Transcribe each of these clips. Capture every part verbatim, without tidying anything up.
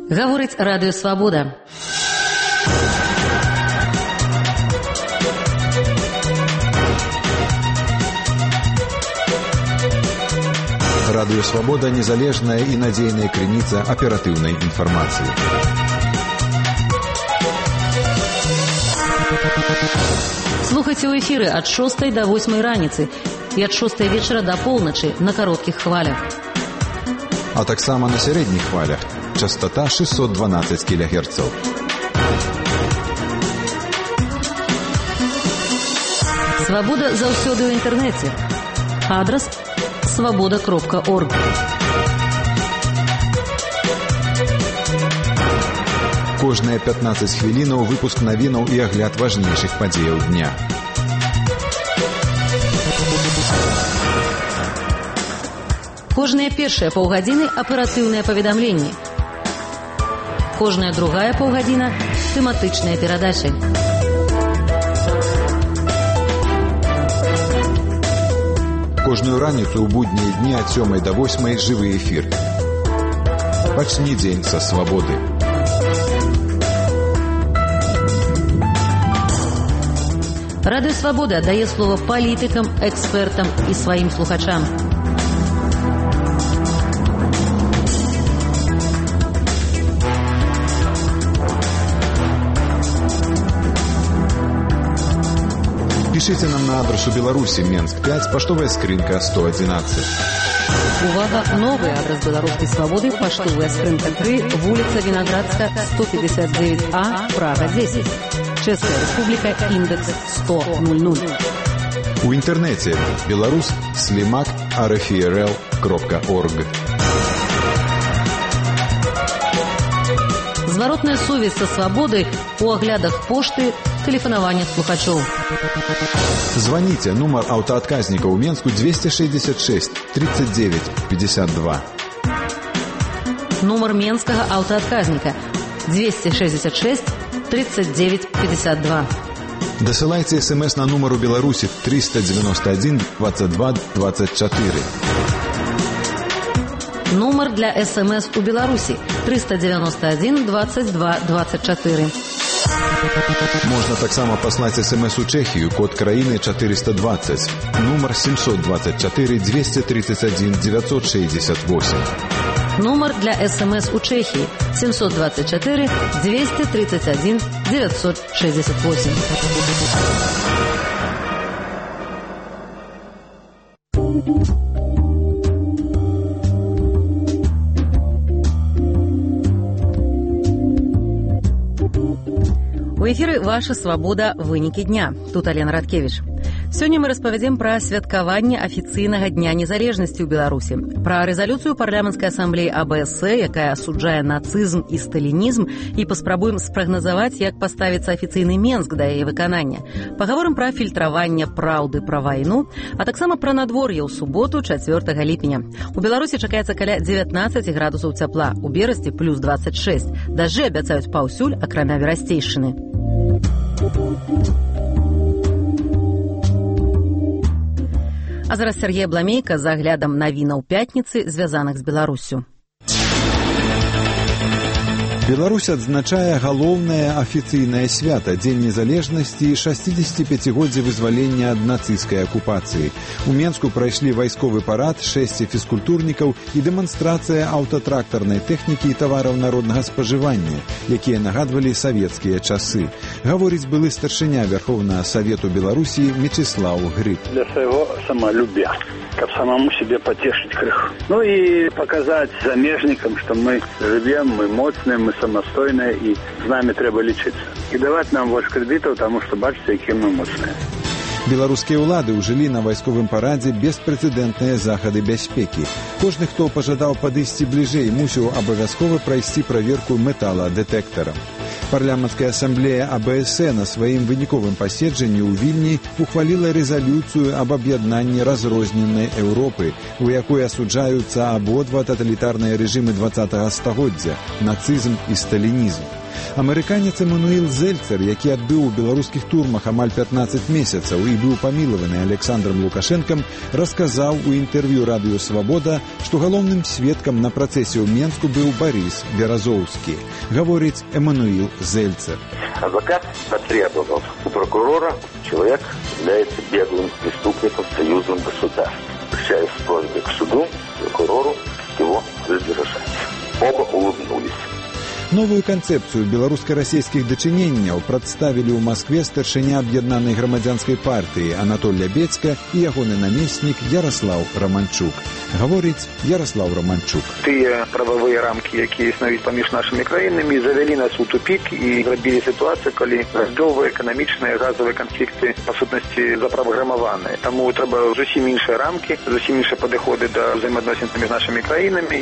Гаворыць радыё «Свабода». Радыё «Свабода» – незалежная и надзейная крыніца аператыўнай інфармацыі. Слухайце ў эфіры ад шостай да восьмай раніцы і ад шостай вечара да поўначы на кароткіх хвалях. А таксама на сярэдніх хвалях. Частота шестьсот двенадцать килогерцаў. Свабода заўсёды ў інтэрнэце. Адрас свабода кропка орг. Кожныя пятнаццаць хвілінаў выпуск навінаў і агляд важнейшых падзеяў дня. Кожныя першыя паўгадзіны аператыўныя паведамленні. Кожная другая паўгадзіна тэматычныя перадачы. Кожную раніцу ў буднія дні ад сёмай да восьмай жывы эфір. Пачні дзень са свабоды. Радыё «Свабода» дае слова палітыкам, экспертам і сваім слухачам. Пишите нам на адрес у Беларуси, Менск пять, поштовая скринка сто одиннадцать. Увага, новый адрес Белорусской свободы, поштовая скринка три, улица Виноградска, сто пятьдесят девять А, Прага десять. Чешская республика, индекс сто ноль. У интернете беларус слимак эр эф эр эл кропка орг. Зворотная сувязь со свободой у оглядах пошты, телефонование слухачоў. Звоните, номер автоотказника у Менску двести шестьдесят шесть тридцать девять пятьдесят два. Номер менского автоотказника двести шестьдесят шесть тридцать девять пятьдесят два. Досылайте смс на номер у Беларуси триста девяносто один двадцать два двадцать четыре. Номер для СМС у Беларуси триста девяносто один двадцать два двадцать четыре. Можно таксама паслаць смс у Чехию, код краіны четыреста двадцать, номер семьсот двадцать четыре двести тридцать один девятьсот шестьдесят восемь. Номер для СМС у Чехии семьсот двадцать четыре двести тридцать один девятьсот шестьдесят восемь. У эфіры «Ваша свабода. Вынікі дня». Тут Алена Радкевіч. Сёння мы распавядзем пра святкаванне афіцыйнага дня незалежнасці ў Беларусі, пра рэзалюцыю парламенцкай асамблеі А Бэ Эс Э, якая асуджае нацызм і сталінізм, і паспрабуем спрагназаваць, як паставіцца афіцыйны Менск да яе выканання. Пагаворым пра фільтраванне праўды пра вайну, а таксама пра надвор'е ў суботу чацвёртага ліпеня. У Беларусі чакаецца каля дзевятнаццаць градусаў цяпла, у Берасці плюс двадцать шесть. Дажджы абяцаюць паўсюль, акрамя Верасцейшчыны. А зараз Сергей Бламейка з аглядам навінаў пятніцы, звязаных з Беларуссю. Беларусь адзначае галоўнае афіцыйнае свята – Дзень незалежнасці і шасцідзесяціпяцігоддзе вызвалення ад нацысцкай акупацыі. У Менску прайшлі вайсковы парад, шэсце фізкультурнікаў і дэманстрацыя аўтатрактарнай тэхнікі і тавараў народнага спажывання, якія нагадвалі савецкія часы. Гаворыць былы старшыня Верховнага Савету Беларусі Мечыслаў Грыб. Для свайго самалюбя, каб самому себе потешить крыху. Ну и показать замежникам, что мы живем, мы моцныя, мы самастойныя і з намі трэба лічыцца. І даваць нам больш крэдытаў, таму што бачыце, якія мы моцныя. Беларускія ўлады ўжылі на вайсковым парадзе беспрэцэдэнтныя захады бяспекі. Кожны, хто пажадаў падысці бліжэй, мусіў абавязкова прайсці праверку металадэтэктарам. Парламенцкая асамблея А Бэ Эс Э на сваім выніковым паседжанні ў Вільні ухваліла рэзалюцыю аб аб'яднанні разрозненай Еўропы, у якой асуджаюцца абодва таталітарныя рэжымы дваццатага стагоддзя – нацызм і сталінізм. Амерыканец Эмануил Зельцер, які адбыў у беларускіх турмах амаль пятнаццаць месяцаў і быў памілаваны Александром Лукашэнкам, расказаў у інтэрв'ю радыё «Свабода», што галоўным сведкам на працэсе ў Менску быў Борис Беразоўскі. Гаворыць Эмануил Зельцер. Адвокат потребовал у прокурора, человек является беглым преступником в союзном государстве. Обращаясь с просьбой к суду, прокурору его задержать. Оба улыбнулись. Новую канцэпцыю беларуска-расійскіх дачыненняў прадставілі ў Маскве старшыня аб'яднанай грамадзянскай партыі Анатоль Лябецька і ягоны намеснік Ярослаў Романчук. Гаворыць Ярослаў Романчук. Тыя прававыя рамкі, якія існуюць паміж нашымі краінамі, завялі нас у тупік і зрабілі сітуацыю, калі гандлёвыя, эканамічныя, газавыя канфлікты па сутнасці запраграмаваныя. Таму трэба зусім іншыя рамкі, зусім іншыя падыходы да ўзаемаадносін паміж нашымі краінамі.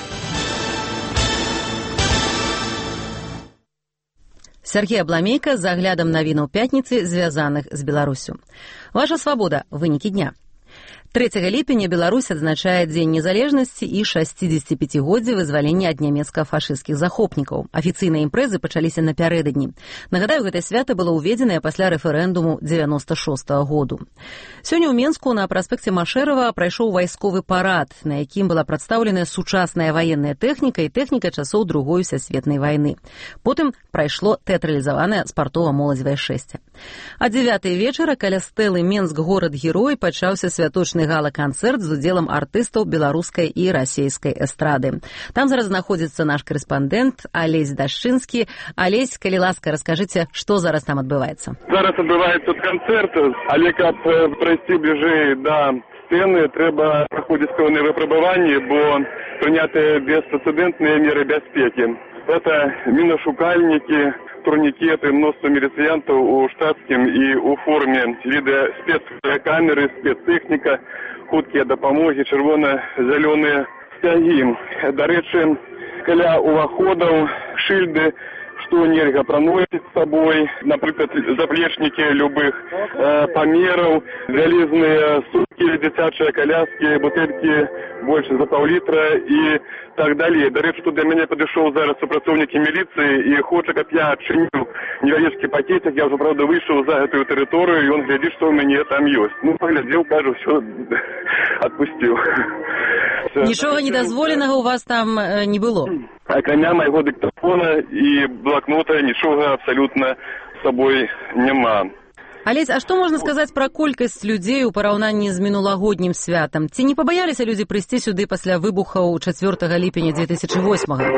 Сергей Абламейка з аглядам навінаў пятніцы, звязаных з Беларусю. Ваша свабода. Вынікі дня. трэцяга ліпеня Беларусь адзначае Дзень незалежнасці і шасцідзесяціпяцігоддзе вызвалення ад нямецка-фашысцкіх захопнікаў. Афіцыйныя імпрэзы пачаліся напярэдадні. Нагадаю, гэтае свята было ўведзенае пасля рэферэндуму дзевяноста шостага году. Сёння ў Менску на праспекце Машэрава прайшоў вайсковы парад, на якім была прадстаўленая сучасная ваенная тэхніка і тэхніка часоў Другой сусветнай вайны. Потым прайшло тэатралізаванае спартова-моладзевае шэсце. А дзевятай вечара каля стэлы Менск горад-герой пачаўся святочны гала-канцэрт з удзелам артыстаў беларускай і расейскай эстрады. Там зараз знаходзіцца наш карэспандэнт Алесь Дашчынскі. Алесь, калі ласка, раскажыце, што зараз там адбываецца. Зараз адбываецца тут канцэрт, але каб прайсці бліжэй да сцэны, трэба праходзіць пэўныя выпрабаванні, бо прынятыя беспрэцэдэнтныя меры бяспекі. Это мінашукальнікі, турнікеты, мноства міліцыянтаў у штатскім і ў форме, відэа спецкамеры, спецтэхніка, хуткія дапамогі, чырвона-зялёныя сцягі. Дарэчы, каля ўваходаў шыльды, што нельга праносіць з сабой, напрыклад, заплечнікі любых э, памераў, вялізныя сумкі, дзіцячыя коляскі, бутэлькі больш за паўлітра і так далей. Дарэчы, тут да мяне падышоў зараз супрацоўнікі міліцыі і хоча, каб я адчыніў невялічкі пакетик. Я ўжо, правда, выйшаў за гэтую тэрыторыю, і ён глядзіць, што ў мяне там ёсць. Ну, паглядзеў, кажу, ўсё адпусціў. Нічога недазволенага у вас там э, не было? Акрамя майго дыктафона і блакнота нічога абсалютна з сабой няма. Алесь, а што можна сказаць пра колькасць людзей у параўнанні з мінулагоднім святам? Ці не пабаяліся людзі прыйсці сюды пасля выбухаў чацвёртага ліпеня две тысячы восьмага?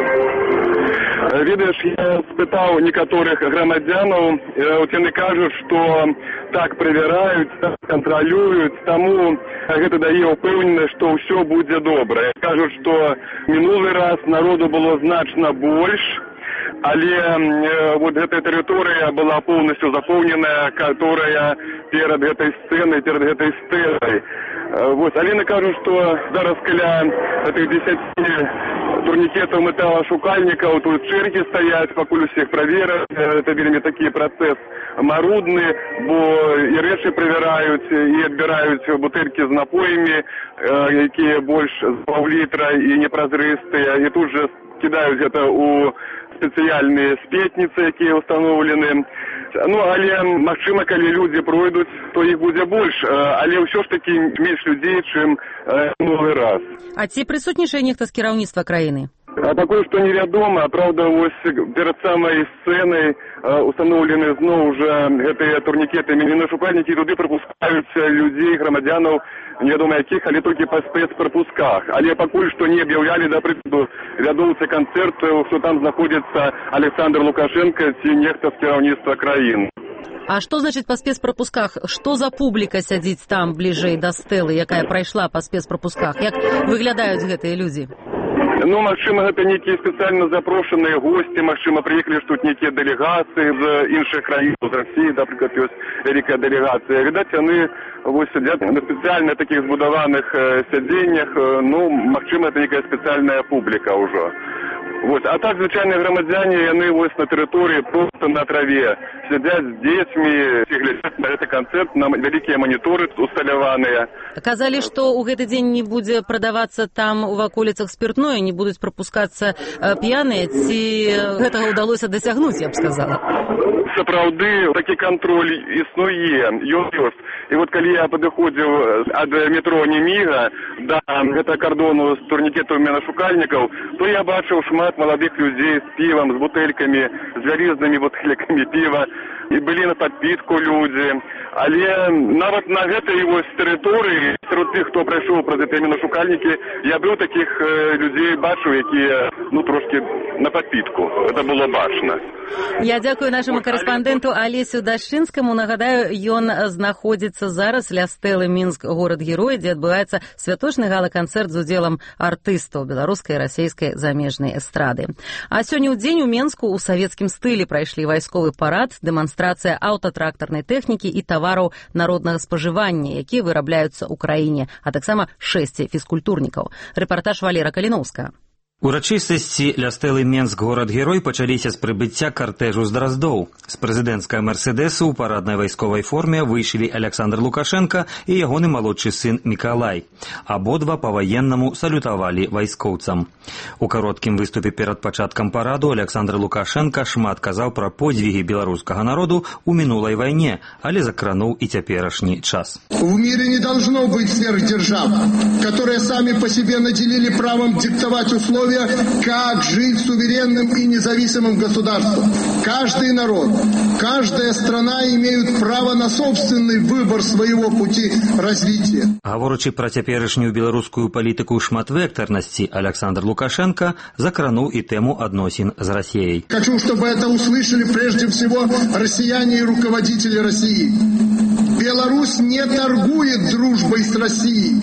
Ведаеш, я спытаў некаторых грамадзянаў, от яны кажуць, што так правяраюць, так кантралююць, таму гэта дае ўпэўненасць, што ўсё будзе добра. Кажуць, што мінулы раз народу было значна больш, але э, вот гэтая тэрыторыя была поўнасцю запоўненая, которая перад гэтай сцэнай, перад гэтай стэлай. Э, вот, але яны кажуць, што зараз каля гэтых дзесяці турнікетаў металашукальнікаў тут чэргі стаяць, пакуль усіх правераць. Это вельмі такі працэс марудны, бо і рэчы правяраюць, і адбіраюць бутэлькі з напоямі, э, якія больш з паўлітра і непразрыстыя, і тут жа кідаюць гэта ў спецыяльныя спетніцы, якія ўстаноўлены. Ну, але, магчыма, калі людзі пройдуць, то іх будзе больш, але ўсё ж такі менш людзей, чым новы раз. А ці прысутнічае нехта з кіраўніцтва краіны? А такое, што невядома. Праўда, вось перад самай сцэнай установлены зноў жа гэтыя турнікеты, мінашукальнікі, туды прапускаюцца людзей, грамадзянаў, невядома якіх, але толькі па спецпрапусках. Але пакуль што не аб'яўлялі, да прыкладу, вядоўцы канцэрту, што там знаходзіцца Александр Лукашенко ці нехта з кіраўніцтва краіны. А што значыць па спецпрапусках? Што за публіка сядзіць там бліжэй да стэлы, якая прайшла па спецпрапусках? Як выглядаюць гэтыя людзі? Ну, магчыма, гэта нейкія спецыяльна запрошаныя госці, магчыма, прыехалі ж тут нейкія дэлегацыі з іншых краін, з Расіі, напрыклад, ёсць вялікая дэлегацыя. Відаць, яны вось сядзяць на спецыяльна такіх збудаваных сядзеннях, ну, магчыма, гэта нейкая спецыяльная публіка ўжо. Вот. А так, звычайныя грамадзяне, яны вось на тэрыторыі проста на траве сядзяць з дзецьмі, ці глядзяць на гэты канцэрт, на вялікія маніторы усталяваныя. Казалі, што ў гэты дзень не будзе прадавацца там у ваколіцах спіртное, не не будуць прапускацца п'яныя, ці гэтага ўдалося дасягнуць, я б сказала? Сапраўды, такі кантроль існуе, ён ёсць. І вот калі я падыходзіў ад метро Неміга да гэтага кардону з турнікетаў менашукальнікаў, то я бачыў шмат маладых людзей з півам, з бутэлькамі, з вялізнымі бутэлькамі піва, і былі на падпітку людзі. Але нават на гэтай вось тэрыторыі, сярод тых, хто прайшоў праз гэтыя менашукальнікі, я быў такіх людзей бачыў, якія, ну, трошкі на падпітку. Гэта было бачна. Я дзякую нашаму карэспандэнту Алесю Дашчынскаму. Нагадаю, ён знаходзіцца зараз ля стэлы Мінск горад-герой, дзе адбываецца святочны гала-канцэрт з удзелам артыстаў беларускай і расейскай замежнай эстрады. А сёння ў дзень у Менску ў савецкім стылі прайшлі вайсковы парад, дэманстрацыя аўтатрактарнай тэхнікі і тавараў народнага спажывання, якія вырабляюцца ў краіне, а таксама шэсць фізкультурнікаў. Рэпартаж Валера Каліноўска. Урачыстасці ля стэлы Менск горад-герой пачаліся з прыбыцця картэжу з Драздоў. З прэзідэнцкага мерседесу ў параднай вайсковай форме выйшлі Александр Лукашенко і ягоны малодшы сын Мікалай. Абодва па-ваеннаму салютавалі вайскоўцам. У кароткім выступе перад пачаткам параду Александр Лукашенко шмат казаў пра подзвігі беларускага народу ў мінулай вайне, але закрануў і цяперашні час. В мире не должно быть сверхдержав, которые сами по себе наделили правом диктовать условия, как жить суверенным и независимым государством. Каждый народ, каждая страна имеют право на собственный выбор своего пути развития. Гаворачы пра цяперашнюю беларускую палітыку шматвектарнасці, Александр Лукашенко закрануў і тэму адносін з Расіяй. Хочу, чтобы это услышали прежде всего россияне и руководители России. Беларусь не торгует дружбой с Россией.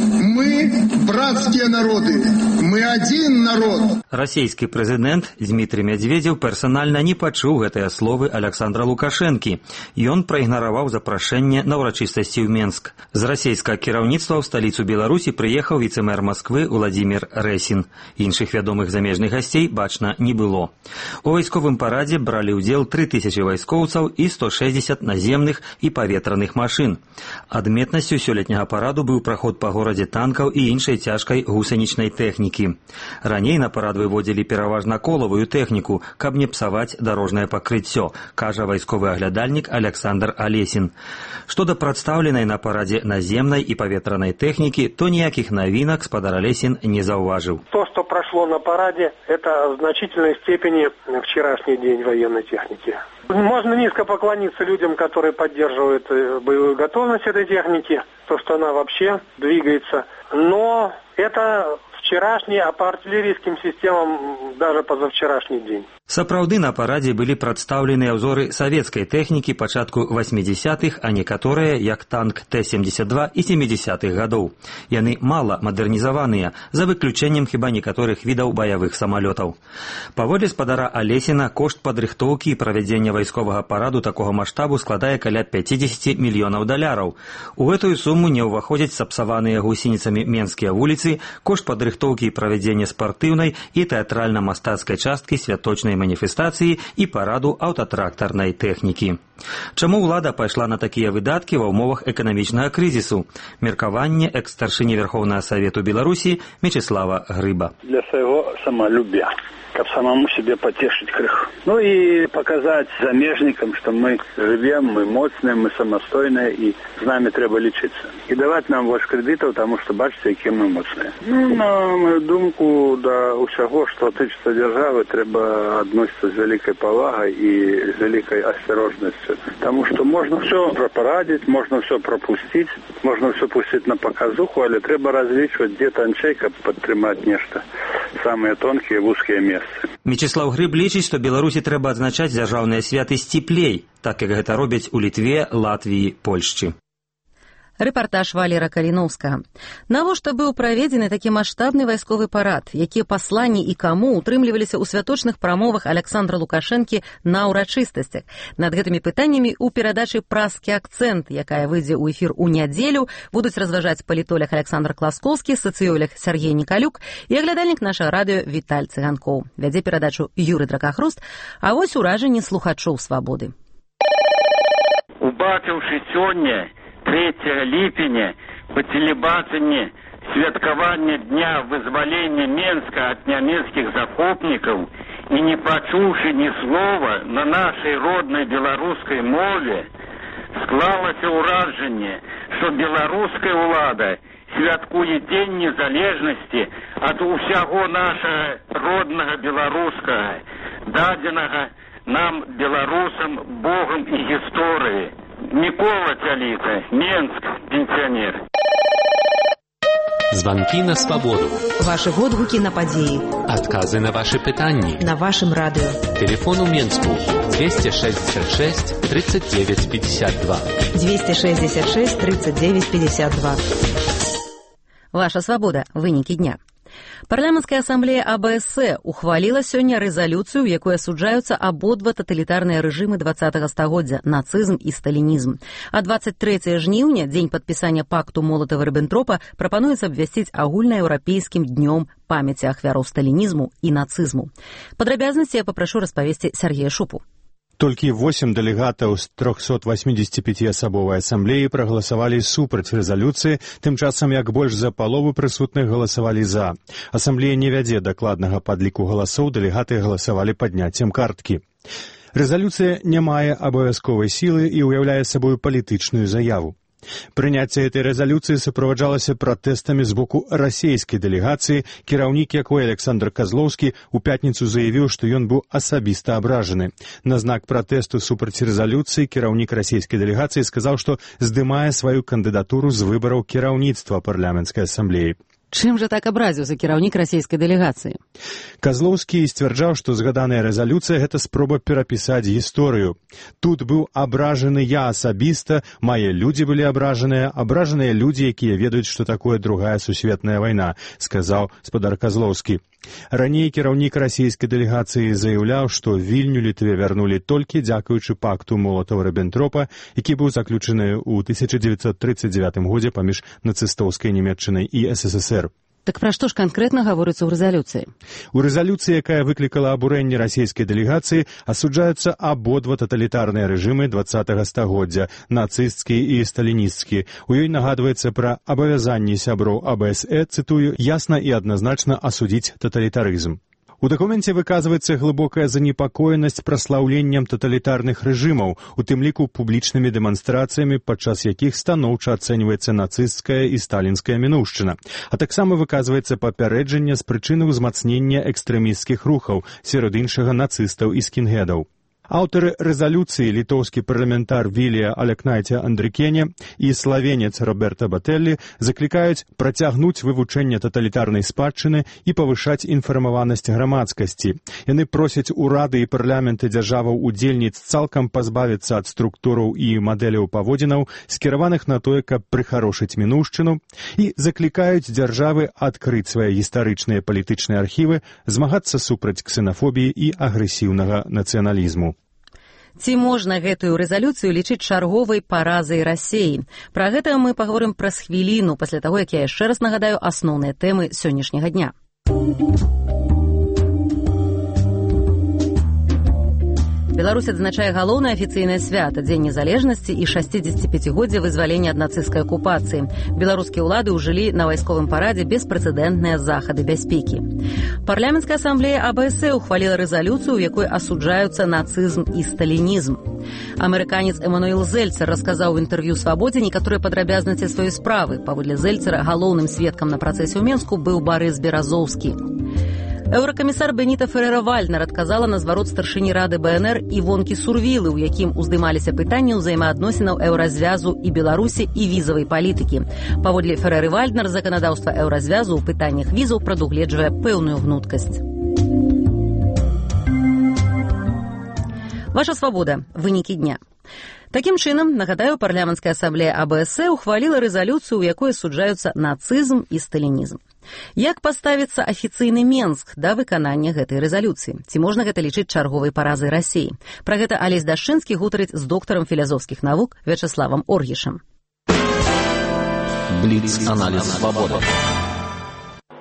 Мы братские народы. Мы один народ. Расійскі прэзідэнт Дмітрий Медведзеў персанальна не пачуў гэтыя словы Александра Лукашэнкі. Ён праігнараваў запрашэнне на ўрачыстасці ў Менск. З расійскага кіраўніцтва ў сталіцу Беларусі прыехаў віцэ-мэр Масквы Владимир Ресін. Іншых вядомых замежных гасцей бачна не было. У вайсковым парадзе бралі ўдзел тры тысячы вайскоўцаў і сто шэсцьдзесят наземных і паветраных машын. Адметнасцю сёлетняга параду быў праход па горадзе танкаў і іншай цяжкай гусенічнай тэхнікі. Раней на парад выводзілі пераважна колавую тэхніку, каб не псаваць дарожнае пакрыццё, кажа вайсковы аглядальнік Александр Алесін. Што да прадстаўленай на парадзе наземнай і паветранай тэхнікі, то ніякіх навінак спадар Алесін не заўважыў. То, что прошло на параде, это в значительной степени вчерашний день военной техники. Можно низко поклониться людям, которые поддерживают боевую готовность этой техники, то, что она вообще двигается. Но это вчерашний, а по артиллерийским системам даже позавчерашний день. Сапраўды на парадзе былі прадстаўленыя ўзоры савецкай тэхнікі пачатку васьмідзесятых, а некаторыя, як танк Т семьдесят два і сямідзесятых гадоў. Яны мала мадэрнізаваныя, за выключэннем хіба некаторых відаў баявых самалётаў. Паводле спадара Алесіна, кошт падрыхтоўкі і правядзення вайсковага параду такога маштабу складае каля пяцьдзесят мільёнаў даляраў. У гэтую суму не ўваходзяць сапсаваныя гусеніцамі менскія вуліцы, кошт падрыхтоўкі і правядзення спартыўнай і тэатральна-мастацкай часткі святочнай маніфестацыі і параду аўтатрактарнай тэхнікі. Чаму ўлада пайшла на такія выдаткі ва ўмовах эканамічнага крызісу? Меркаванне экс-старшыні Верховнага Савету Беларусі Мечислава Грыба. Для своего самолюбия, как самому себе потешить крыху. Ну и показать замежникам, что мы живем, мы моцные, мы самостойные, и с нами треба лечиться. И давать нам больше кредитов, потому что бачите, які мы моцные. Ну, на мою думку, до усяго, что тычыцца державы, треба относиться с великой повагой и с великой осторожностью. Потому что можно все пропарадить, можно все пропустить, можно все пустить на показуху, але треба различивать, где тончейка подтримать нечто. Самые тонкие, узкие места. Мечислав Грыб лічыць, што Беларусі трэба адзначаць дзяржаўныя святы сціплей, так як гэта робяць у Літве, Латвіі, Польшчы. Рэпартаж Валера Каліноўскага. Навошта быў праведзены такі маштабны вайсковы парад, якія пасланні і каму утрымліваліся ў святочных прамовах Александра Лукашэнкі на ўрачыстасцях? Над гэтымі пытаннямі ў перадачы «Праскі акцэнт», якая выйдзе ў эфір у нядзелю, будуць разважаць палітолог Александр Класкоўскі, сацыёлог Сергей Нікалюк і аглядальнік нашага радыё Віталь Цыганкоў. Вядзе перадачу Юры Дракахруст, а вось уражанні слухачоў «Свабоды». Убачыўшы сёння трэцяга ліпеня па тэлебачанні святкавання дня вызвалення Менска ад нямецкіх захопнікаў і не пачуўшы ні слова на нашай роднай беларускай мове, склалася ўражанне, што беларуская ўлада святкуе дзень незалежнасці ад усяго нашага роднага беларускага, дадзенага нам, беларусам, Богам і гісторыі. Микола Тяліта, Менск, пенсионер. Звонки на свободу. Ваши водгуки на подеи. Отказы на ваши питания. На вашем радио. Телефон у Менску двести шестьдесят шесть тридцать девять пятьдесят два. двести шестьдесят шесть тридцать девять пятьдесят два. Ваша свобода. Вынікі дня. Парламенская ассамблея А Б С ухваліла сёння рэзалюцыю, у якой асуджаюцца абодва таталітарныя рэжымы двадцатага стагоддзя – нацызм і сталінізм. А двадцать трэцяе жніўня, дзень падпісання пакту Молатава-Ріббентропа, прапануецца абвясціць агульнаеўрапейскім днём памяці ахвяраў сталінізму і нацызму. Падрабязнасці я папрашу распавесці Сергея Шупу. Толькі восем дэлегатаў з трохсот восьмідзесяці пяці асабовай асамблеі прагаласавалі супраць рэзалюцыі, тым часам як больш за палову прысутных галасавалі за. Асамблея не вядзе дакладнага падліку галасоў, дэлегаты галасавалі падняццем карткі. Рэзалюцыя не мае абавязковай сілы і ўяўляе сабою палітычную заяву. Прыняцце этой рэзалюцыі суправаджалася пратэстамі з боку расійскай дэлегацыі, кіраўнік якой Александр Козлоўскі у пятніцу заявіў, што ён быў асабіста абражаны. На знак пратэсту супраць рэзалюцыі кіраўнік расійскай дэлегацыі сказаў, што здымае сваю кандыдатуру з выбараў кіраўніцтва парламенцкай асамблеі. Чым жа так абразіўся кіраўнік расійскай дэлегацыі? Козлоўскі сцвярджаў, што згаданая рэзалюцыя – гэта спроба перапісаць гісторыю. Тут быў абражаны я асабіста, мае людзі былі абражаныя, абражаныя людзі, якія ведаюць, што такое другая сусветная вайна, сказаў спадар Козлоўскі. Раней кіраўнік расійскай дэлегацыі заяўляў, што Вільню Літве вярнулі толькі дзякуючы пакту Молатава-Ріббентропа, які быў заключаны ў тысяча дзевяцьсот трыццаць дзевятым годзе паміж нацыстаўскай Нямецчынай і Эс Эс Эс Эр. Так пра што ж канкрэтна гаворыцца ў рэзалюцыі? У рэзалюцыі, якая выклікала абурэнне расійскай дэлегацыі, асуджаюцца абодва таталітарныя рэжымы двадцатага стагоддзя – нацысцкі і сталінісцкі. У ёй нагадваецца пра абавязанні сяброў А Б С Э, цытую, ясна і адназначна асудзіць таталітарызм. У дакуменце выказваецца глыбокая занепакоенасць праслаўленнем таталітарных рэжымаў, у тым ліку публічнымі дэманстрацыямі, падчас якіх станоўча ацэньваецца нацысцкая і сталінская мінуўшчына. А таксама выказваецца папярэджанне з прычыны ўзмацнення экстрэмісцкіх рухаў, сярод іншага нацыстаў і скінхедаў. Аўтары рэзалюцыі літоўскі парламентар Вілія Алякнайця Андрыкене і славенец Роберта Батэллі заклікаюць працягнуць вывучэнне таталітарнай спадчыны і павышаць інфармаванасць грамадскасці. Яны просяць урады і парламенты дзяржаваў-удзельніц цалкам пазбавіцца ад структураў і мадэляў паводзінаў, скіраваных на тое, каб прыхарошыць мінуўшчыну, і заклікаюць дзяржавы адкрыць свае гістарычныя палітычныя архівы, змагацца супраць ксенафобіі і агрэсіўнага нацыяналізму. Ці можна гэтую рэзалюцыю лічыць чарговай паразай Расіі? Пра гэта мы паговорым праз хвіліну, пасля таго, як я яшчэ раз нагадаю асноўныя тэмы сённяшняга дня. Беларусь адзначае галоўнае афіцыйнае свята – Дзень незалежнасці і шасцідзесяціпяцігоддзе вызвалення ад нацысцкай акупацыі. Беларускія ўлады ўжылі на вайсковым парадзе беспрэцэдэнтныя захады бяспекі. Парламенская ассамблея А Б С ухваліла рэзалюцыю, у якой асуджаюцца нацызм і сталінізм. Амерыканец Эмануэл Зельцер расказаў у інтэрв'ю «Свабодзе» некаторыя падрабязнасці сваёй справы. Паводле Зельцера галоўным сведкам на працэсе ў Менску быў Барыс Беразоўскі. Еўракамісар Беніта Ферера-Вальнер адказала на зварот старшыні рады Бэ Эн Эр Івонкі Сурвілы, у якім уздымаліся пытанні ўзаемаадносінаў еўразвязу і Беларусі і візавай палітыкі. Паводле Фереры-Вальнер заканадаўства еўразвязу ў пытаннях візаў прадугледжвае пэўную гнуткасць. Ваша свабода. Вынікі дня. Такім чынам, нагадаю, парламенская ассамблея А Б С ухваліла рэзалюцыю, у якой асуджаюцца нацызм і сталінізм. Як паставіцца афіцыйны Менск да выканання гэтай рэзалюцыі? Ці можна гэта лічыць чарговай паразай Расіі? Пра гэта Алесь Дашчынскі гутарыць з доктарам філазофскіх навук Вячаславам Оргішам. Бліц-аналіз свабоды.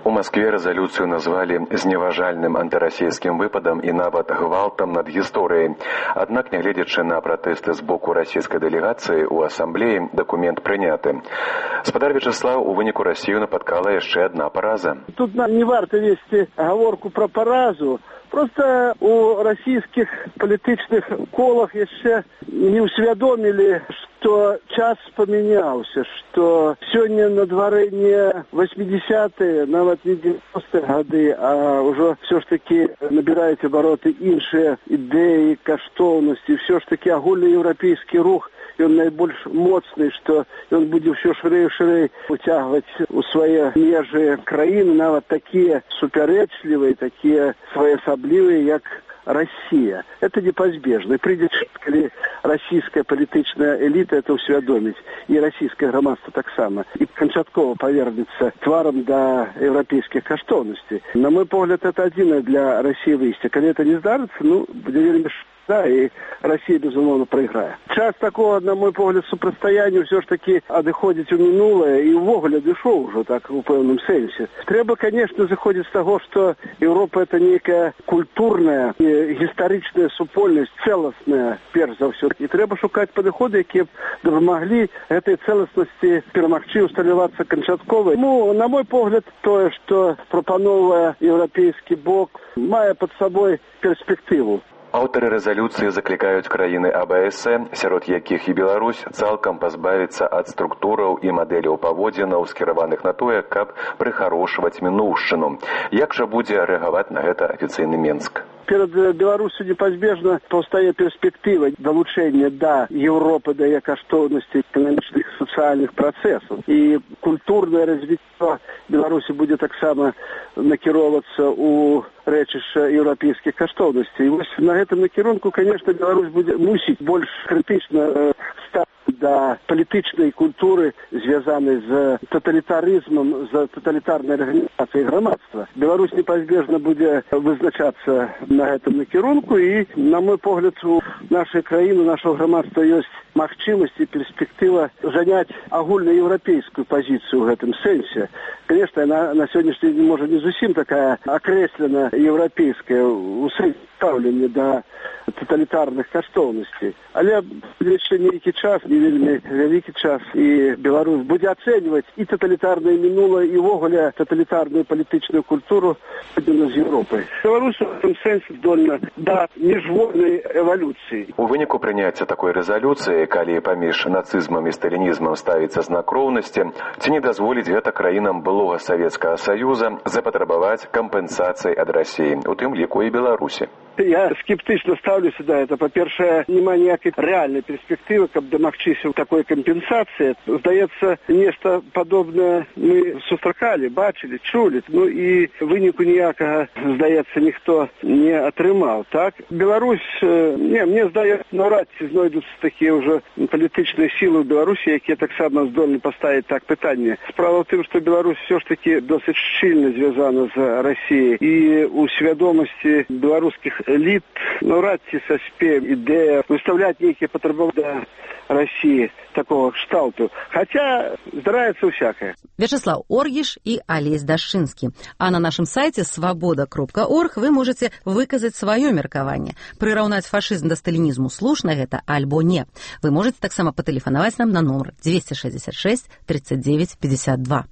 У Москве рэзалюцыю назвалі зневажальным антырасійскім выпадам і нават гвалтам над гісторыяй. Аднак, нягледзячы на пратэсты з боку расійскай дэлегацыі, у асамблеі дакумент прыняты. Спадар Вячеслав, у выніку Расію напаткала яшчэ адна параза. Тут нам не варта весці гаворку пра паразу. Просто у расійскіх палітычных колах яшчэ не ўсвядомілі, што час памяняўся, што сёння на дварэ не восьмидесятые, нават не девяностые гады, а ўжо все ж таки набіраюць абароты іншыя ідэі, каштоўнасці, все ж таки агульнаеўрапейскі рух, ён найбольш моцны, што ён будзе ўсё шырэй і шырэй уцягваць у свае межы краіны, нават такія супярэчлівыя, такія своеасаблівыя, як Россия. Это непазбежна. И придет, калі российская палітычная элита это усвядоміць, и российское грамадство таксама, и канчаткова повернется тваром до европейских каштоўнасцей. На мой погляд, это адзінае для России выйсце. Калі это не здарыцца, ну, будзе вельмі да, и Россия, безумовно, проиграет. Час такого, на мой погляд, супрацьстаяння все ж таки адыходзіць у мінулае і ўвогуле адышоў ужо так у пэўным сэнсе. Трэба, конечно, заходзіць з таго, што Европа это некая культурная і гістарычная супольнасць, цэласная, перш за ўсё. І трэба шукаць падыходы, якія б дапамаглі гэтай цэласнасці перамагчы, усталявацца канчаткова. Ну, на мой погляд, тое, што прапановвае еўрапейскі бок, мае пад сабой перспектыву. Аўтары рэзалюцыі заклікаюць краіны А Б С, сярод якіх і Беларусь, цалкам пазбавіцца ад структураў і мадэляў паводзінаў, скіраваных на тое, каб прыхарошваць мінуўшчыну. Як жа будзе рэагаваць на гэта афіцыйны Менск? Перед Беларусью непазбежна паўстае перспектыва далучэння да Европы, да яе каштоўнасцей эканамічных і сацыяльных працэсаў. І культурнае развіццё Беларусі будзе таксама накіроўвацца ў рэчышча еўрапейскіх каштоўнасцей. І вось на гэтым накірунку, конечно, Беларусь будзе мусіць больш крытычна стаць да палітычнай культуры, звязанай з таталітарызмам, з таталітарнай арганізацыяй грамадства. Беларусь непазбежна будзе вызначацца на гэтым накірунку, і, на мой погляд, у нашай краіны, нашого грамадства ёсць магчымасць і перспектыва заняць агульнаеўрапейскую пазіцыю ў гэтым сэнсе. Конечно, она на сённяшні дзень можа не зусім такая акрэслена еўрапейская у сэнсе стаўлення да таталітарных каштоўнасцей. Але яшчэ нейкі час, не вельмі вялікі час, і Беларусь будзе ацэньваць і таталітарнае мінулае, і ўвогуле таталітарную палітычную культуру падзена з Еўропай. Беларусь у гэтым сэнсе здольна да міжвольнай эвалюцыі. У выніку прыняцця такой рэзалюцыі, калі паміж нацызмам і сталінізмам ставіцца знак роўнасці, ці не дазволіць гэта краінам былога Савецкага Саюза запатрабаваць кампенсацыі ад Расіі, у тым ліку і Беларусі? Я скептычна ставлюся да это. Па-першае, няма ніякай рэальнай перспектывы, каб дамагчыся такой кампенсацыі. Здаецца, нешта падобнае мы сустракалі, бачылі, чулі, ну і выніку ніякага, здаецца, ніхто не атрымаў, так? Беларусь, не, мне здаецца, наўрад ці знойдуцца такія ўжо палітычныя сілы ў Беларусі, якія таксама здольны паставіць так пытанне. Справа ў тым, што Беларусь все ж таки досыць шчыльна звязана з Расіяй, і ў свядомасці беларускіх элит, наўрад ці саспее ідэя выставляць нейкія патрабаванні да России такого кшталту. Хотя здараецца ўсякае. Вячеслав Оргіш і Алесь Дашчынскі. А на нашым сайце свабода кропка орг вы можете выказаць сваё меркаванне. Прыраўнаць фашызм да сталінізму слушна гэта альбо не. Вы можете таксама патэлефанаваць нам на нумар двести шестьдесят шесть тридцать девять пятьдесят два.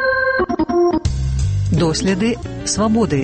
Доследы свабоды.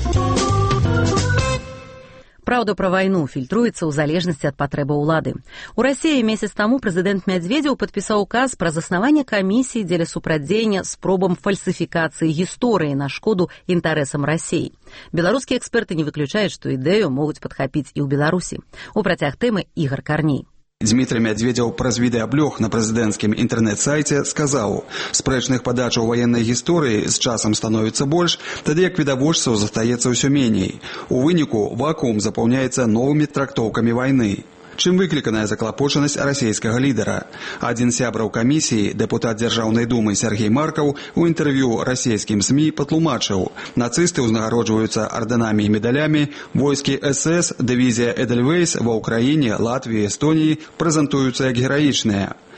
Праўда пра вайну фільтруецца ў залежнасці ад патрэбаў улады. У Расіі месяц таму прэзідэнт Мядзведзеў падпісаў указ пра заснаванне камісіі дзеля супрацьдзеяння спробам фальсіфікацыі гісторыі на шкоду інтарэсам Расіі. Беларускія эксперты не выключаюць, што ідэю могуць падхапіць і ў Беларусі. У працяг тэмы Ігар Карней. Дмітрий Мядзведзеў праз відэаблог на прэзідэнцкім інтэрнэт-сайце сказаў: спрэчных падачаў ваеннай гісторыі з часам становіцца больш, тады як відавочцаў застаецца ўсё меней. У выніку вакуум запаўняецца новымі трактоўкамі вайны. Чым выкліканая заклапочанасць расійскага лідара? Адзін з сябраў камісіі, дэпутат Дзяржаўнай думы Сергей Маркаў, у інтэрв'ю расійскім СМІ патлумачыў: нацысты ўзнагароджваюцца ардэнамі і медалямі, войскі эс эс, дывізія Эдельвейс ва ўкраіне, Латвіі, Эстоніі прэзентуюцца як гераічныя.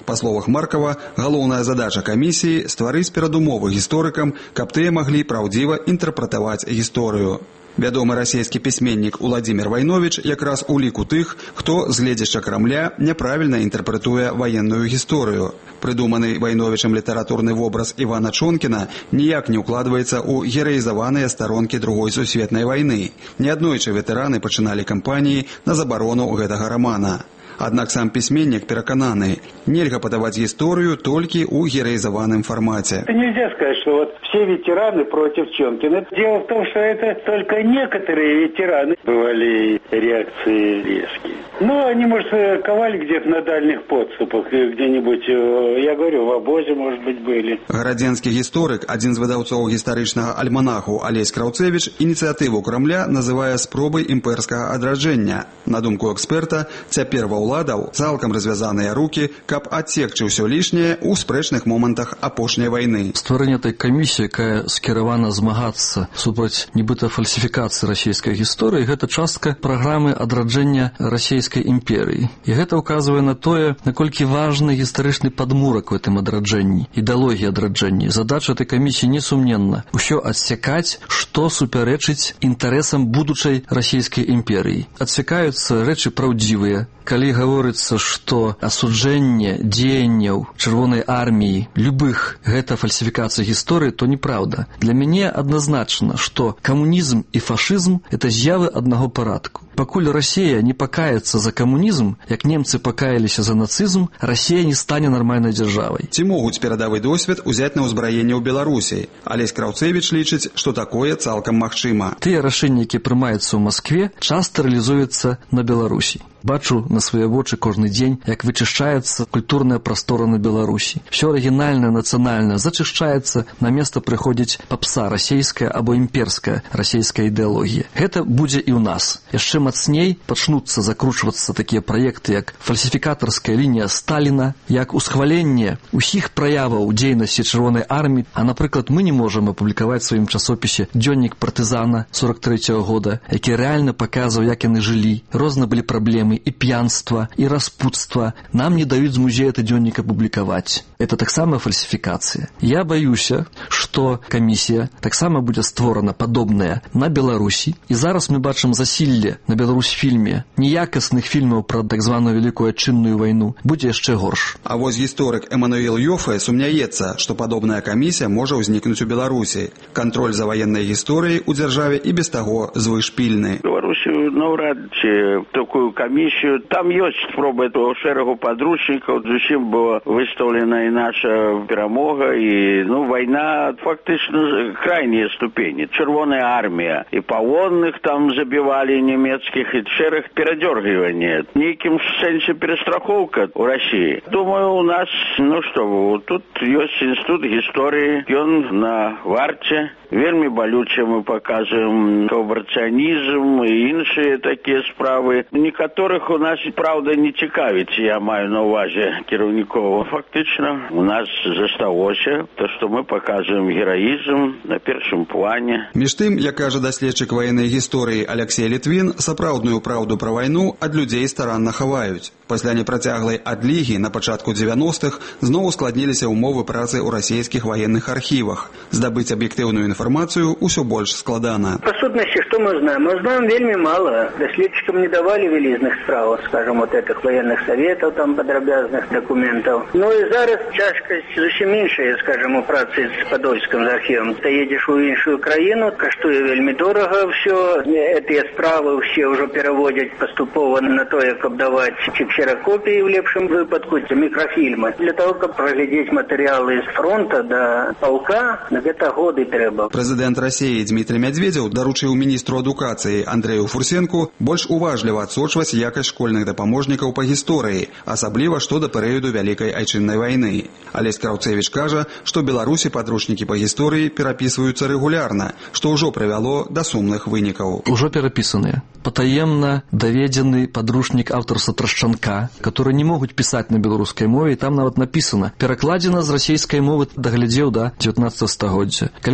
Па словах Маркава, галоўная задача камісіі – стварыць перадумовы гісторыкам, каб тыя маглі праўдзіва інтэрпрэтаваць гісторыю. Вядомы расійскі пісьменнік Уладзімір Вайновіч якраз у ліку тых, хто з гледзяча Крамля няправільна інтэрпрэтуе ваенную гісторыю. Прыдуманы Вайновічам літаратурны вобраз Івана Чонкіна ніяк не ўкладваецца ў гераізаваныя старонкі Другой сусветнай вайны. Неаднойчы ветэраны пачыналі кампаніі на забарону гэтага рамана. Аднак сам письменник перакананы, нельга подавать историю только у героизованном формате. Нельзя сказать, что вот все ветераны против Чонкина. Дело в том, что это только некоторые ветераны бывали реакции резкие. Ну, они, может, ковали где-то на дальних подступах, где-нибудь, я говорю, в обозе, может быть, были. Гарадзенскі гісторык, адзін з выдаўцоў гістарычнага альманаху Алесь Краўцевіч, ініцыятыву Крамля называе спробай імперскага адраджэння. На думку эксперта, цяпер ва ўладаў цалкам развязаныя рукі, каб адсекчы ўсё лішняе ў спрэчных момантах апошняй вайны. Стварэнне этой камісіі, якая скіравана змагацца супраць нібыта фальсіфікацыі расійскай гісторыі, гэта частка праграмы адраджэння расійскай імперыі. І гэта ўказвае на тое, наколькі важны гістарычны падмурак у гэтым адраджэнні, ідэалогія адраджэння. Задача этой камісіі несумненна ўсё адсякаць, што супярэчыць інтарэсам будучай расійскай імперыі. Адсякаюцца рэчы праўдзівыя. Калі гаворыцца, што асуджэнне дзеянняў Чырвонай арміі любых гэта фальсіфікацыя гісторыі, то неправда. Для мяне адназначна, што камунізм і фашызм – это з'явы аднаго парадку. Пакуль Расія не пакаецца за камунізм, як немцы пакаяліся за нацызм, Расія не стане нармальнай дзяржавай. Ці могуць перадавы досвед узяць на ўзбраенне ў Беларусі? Алесь Краўцевіч лічыць, што такое цалкам магчыма. Тыя рашэнні, якія прымаюцца ў Маскве, часта рэалізуюцца на Беларусі. Бачу на свае вочы кожны дзень, як вычышчаецца культурная прастора на Беларусі. Всё арыгінальнае, нацыянальнае зачышчаецца, на место прыходзіць папса расійская або імперская расійская ідэалогія. Гэта будзе і ў нас. Яшчэ мацней пачнуцца закручвацца такія праекты, як фальсіфікатарская лінія Сталіна, як усхваленне ўсіх праяваў дзейнасці Чырвонай арміі, а, напрыклад, мы не можам апублікаваць у сваім часопісе дзённік партызана сорок трэцяга года, які рэальна паказваў, як яны жылі. Розна былі праблемы і п'янства, і распутства. Нам не даюць з музея этот дзённік апублікаваць. Это таксама фальсіфікацыя. Я баюся, што камісія таксама будзе створана падобная на Беларусі. І зараз мы бачым засілле на Беларусьфільме неякасных фільмаў пра так званую Вялікую Адчынную вайну. Будзе яшчэ горш. А вось гісторык Эмануэл Йофе сумняецца, што падобная камісія можа ўзнікнуць у Беларусі. Кантроль за ваеннай гісторыяй у дзяржаве і без таго звышпільны. Беларусі наўрад ці такую камісію. Там ёсць спроба этого шэрагу падручнікаў. Зусім была выстаўлена і наша перамога, і ну, вайна фактычна крайнія ступені. Чырвоная армія. І палонных там забівалі немецкіх, і шэраг перадзёргівання. Нейкім сэнсе перастрахоўка ў Расіі. Думаю, у нас, ну што, тут ёсць інстытут гісторыі, ён на варце. Вельмі балюче мы паказваем коллаборационизм і іншыя такія справы. Некаторых у нас, правда, не цікавіць, я маю на увазе кіраўнікоў. Фактычна, у нас засталося то, што мы паказваем гераізм на першым плане. Між тым, як кажа даследчык ваеннай гісторыі Алексей Літвін, сапраўдную праўду пра вайну ад людзей старанна хаваюць. Пасля непрацяглай адлігі на пачатку дзевяностых зноў ускладніліся ўмовы працы ў расійскіх ваенных архівах. Здабыць аб'ектыўную інфармацыю ўсё больш складана. По сутности, что мы знаем? Мы знаем вельми мало. Доследчикам не давали велизных справок, скажем, вот этих военных советов, там, подробязных документов. Ну и зараз тяжкость зовсім меньшая, скажем, у працы с Подольским з архивом. Ты едешь в іншую країну, коштує вельми дорого все. Эти справы все уже переводят поступово на то, як обдавать ксерокопии в лепшем выпадку, микрофильмы. Для того, как проглядеть материалы с фронта до полка, так это годы треба. Прэзідэнт Расіі Дмітрый Мядзведзеў даручыў міністру адукацыі Андрэю Фурсенку больш уважліва адсочваць якасць школьных дапаможнікаў па гісторыі, асабліва што да перыяду Вялікай Айчыннай вайны. Алесь Краўцевіч кажа, што Беларусі падручнікі па гісторыі перапісваюцца рэгулярна, што ўжо прывяло да сумных вынікаў. Ужо перапісаныя. Патаемна даведзены падручнік аўтарства Трашчанка, которые не могуць пісаць на беларускай мове, і там нават напісана: перакладзена з расійскай мовы, даглядзеў да дзевятнаццатага стагоддзя. Каліноўскі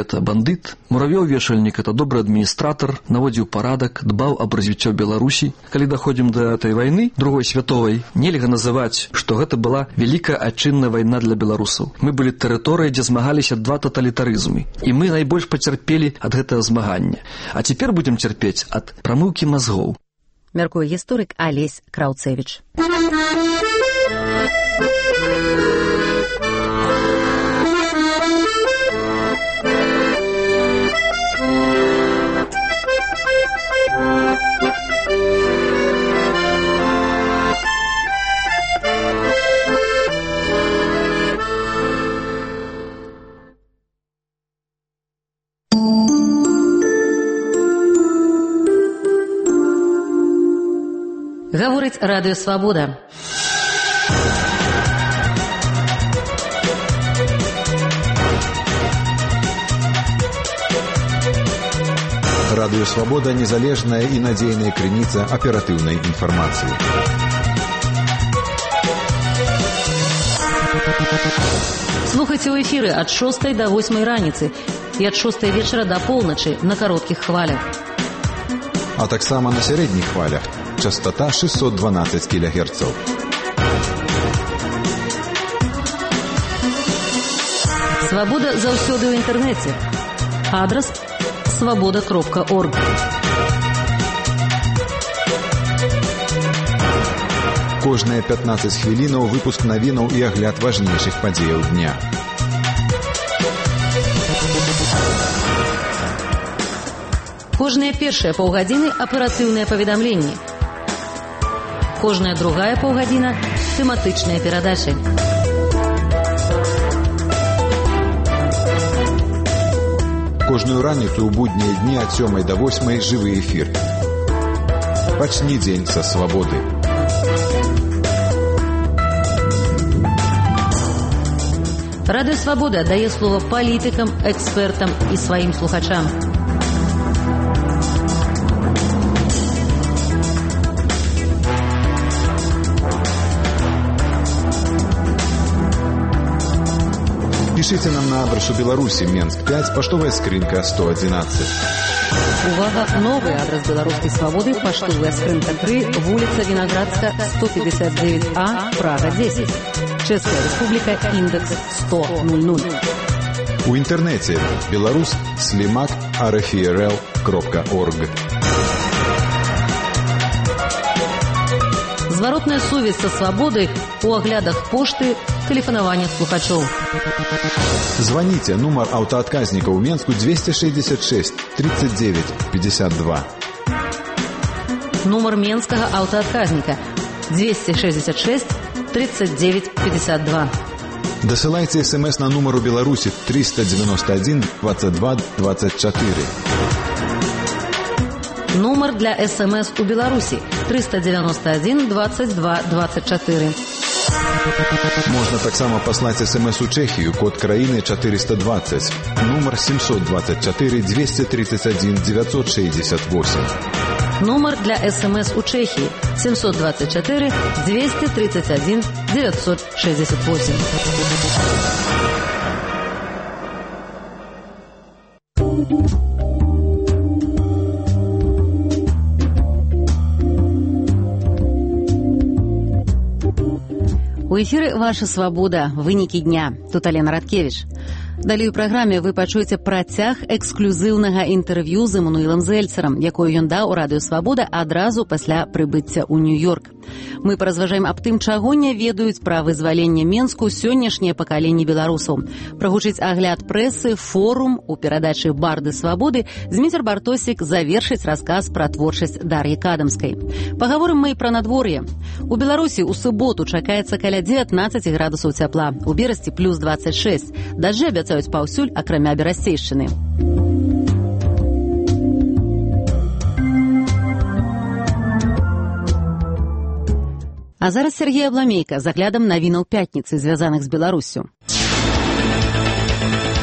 Высоцкі – это бандыт, Муравёў-вешальнік – это добры адміністратар, наводзіў парадак, дбаў аб развіццё Беларусі. Калі даходзім да этой вайны, другой святовай, нельга называць, што гэта была вялікая адчынная вайна для беларусаў. Мы былі тэрыторыяй, дзе змагаліся два таталітарызмы, і мы найбольш пацярпелі ад гэтага змагання. А цяпер будзем цярпець ад прамыўкі мазгоў. Мяркуе гісторык Алесь Краўцевіч. Гаворыць радыё «Свабода». Радыё «Свабода» – незалежная і надзейная крыніца аператыўнай інфармацыі. Слухайце ў эфіры ад шостай да восьмай раніцы і ад шостай вечара да поўначы на кароткіх хвалях. А таксама на сярэдніх хвалях. Частота шестьсот двенадцать килогерцев. Свабода заўсёды ў інтэрнэце. Адрас свабода кропка орг. Кожныя пятнадцать хвілінаў выпуск навінаў і агляд важнейшых падзеяў дня. Кожныя першыя паўгадзіны аператыўныя паведамленні. Кожная другая паўгадзіна тэматычныя перадачы. Кожную раніцу ў буднія дні ад сёмай да восьмай жывы эфір. Пачні дзень са свабоды. Радыё «Свабода» дае слова палітыкам, экспертам і сваім слухачам. Пишите нам на адресу Беларуси, Менск пять, поштовая скринка сто одиннадцать. Увага, новый адрес Белорусской свободы, поштовая скринка три, улица Виноградска, сто пятьдесят девять А, Прага десять. Чешская республика, индекс сто ноль. У интернете беларус слимак арфрл кропка орг. Зворотная сувязь со свободой у оглядах пошты, телефонования слухачоў. Звоните, нумар аўтаадказніка ў Менску двести шестьдесят шесть тридцать девять пятьдесят два. Нумар менскага аўтаадказніка двести шестьдесят шесть тридцать девять пятьдесят два. Дасылайце смс на нумару Беларуси триста девяносто один двадцать два двадцать четыре. Нумар для смс у Беларуси триста девяносто один двадцать два двадцать четыре. Можна таксама паслаць смс у Чэхію, код краіны четыреста двадцать, нумар семьсот двадцать четыре двести тридцать один девятьсот шестьдесят восемь. Нумар для смс у Чехии семьсот двадцать четыре двести тридцать один девятьсот шестьдесят восемь. У эфіры «Ваша свабода. Вынікі дня». Тут Алена Радкевіч. Далей у праграме вы пачуеце працяг эксклюзіўнага інтэрв'ю з Эммануілам Зельцерам, якое ён даў у радыё «Свабода» адразу пасля прыбыцця ў Нью-Йорк. Мы паразважаем аб тым, чаго не ведаюць пра вызваленне Менску сённяшнія пакаленні беларусаў. Прагучыць агляд прэсы, форум у перадачы «Барды свабоды». Зміцер Бартосік завершыць расказ пра творчасць Дар'і Кадамскай. Пагаворым мы і пра надвор'е. У Беларусі ў суботу чакаецца каля девятнадцать градусаў цяпла, у Берасці плюс двадцать шесть. Дажджы абяцаюць паўсюль, акрамя Берасцейшчыны. А зараз Сергей Абламейка з аглядам навінаў пятніцы, звязаных з Беларуссю.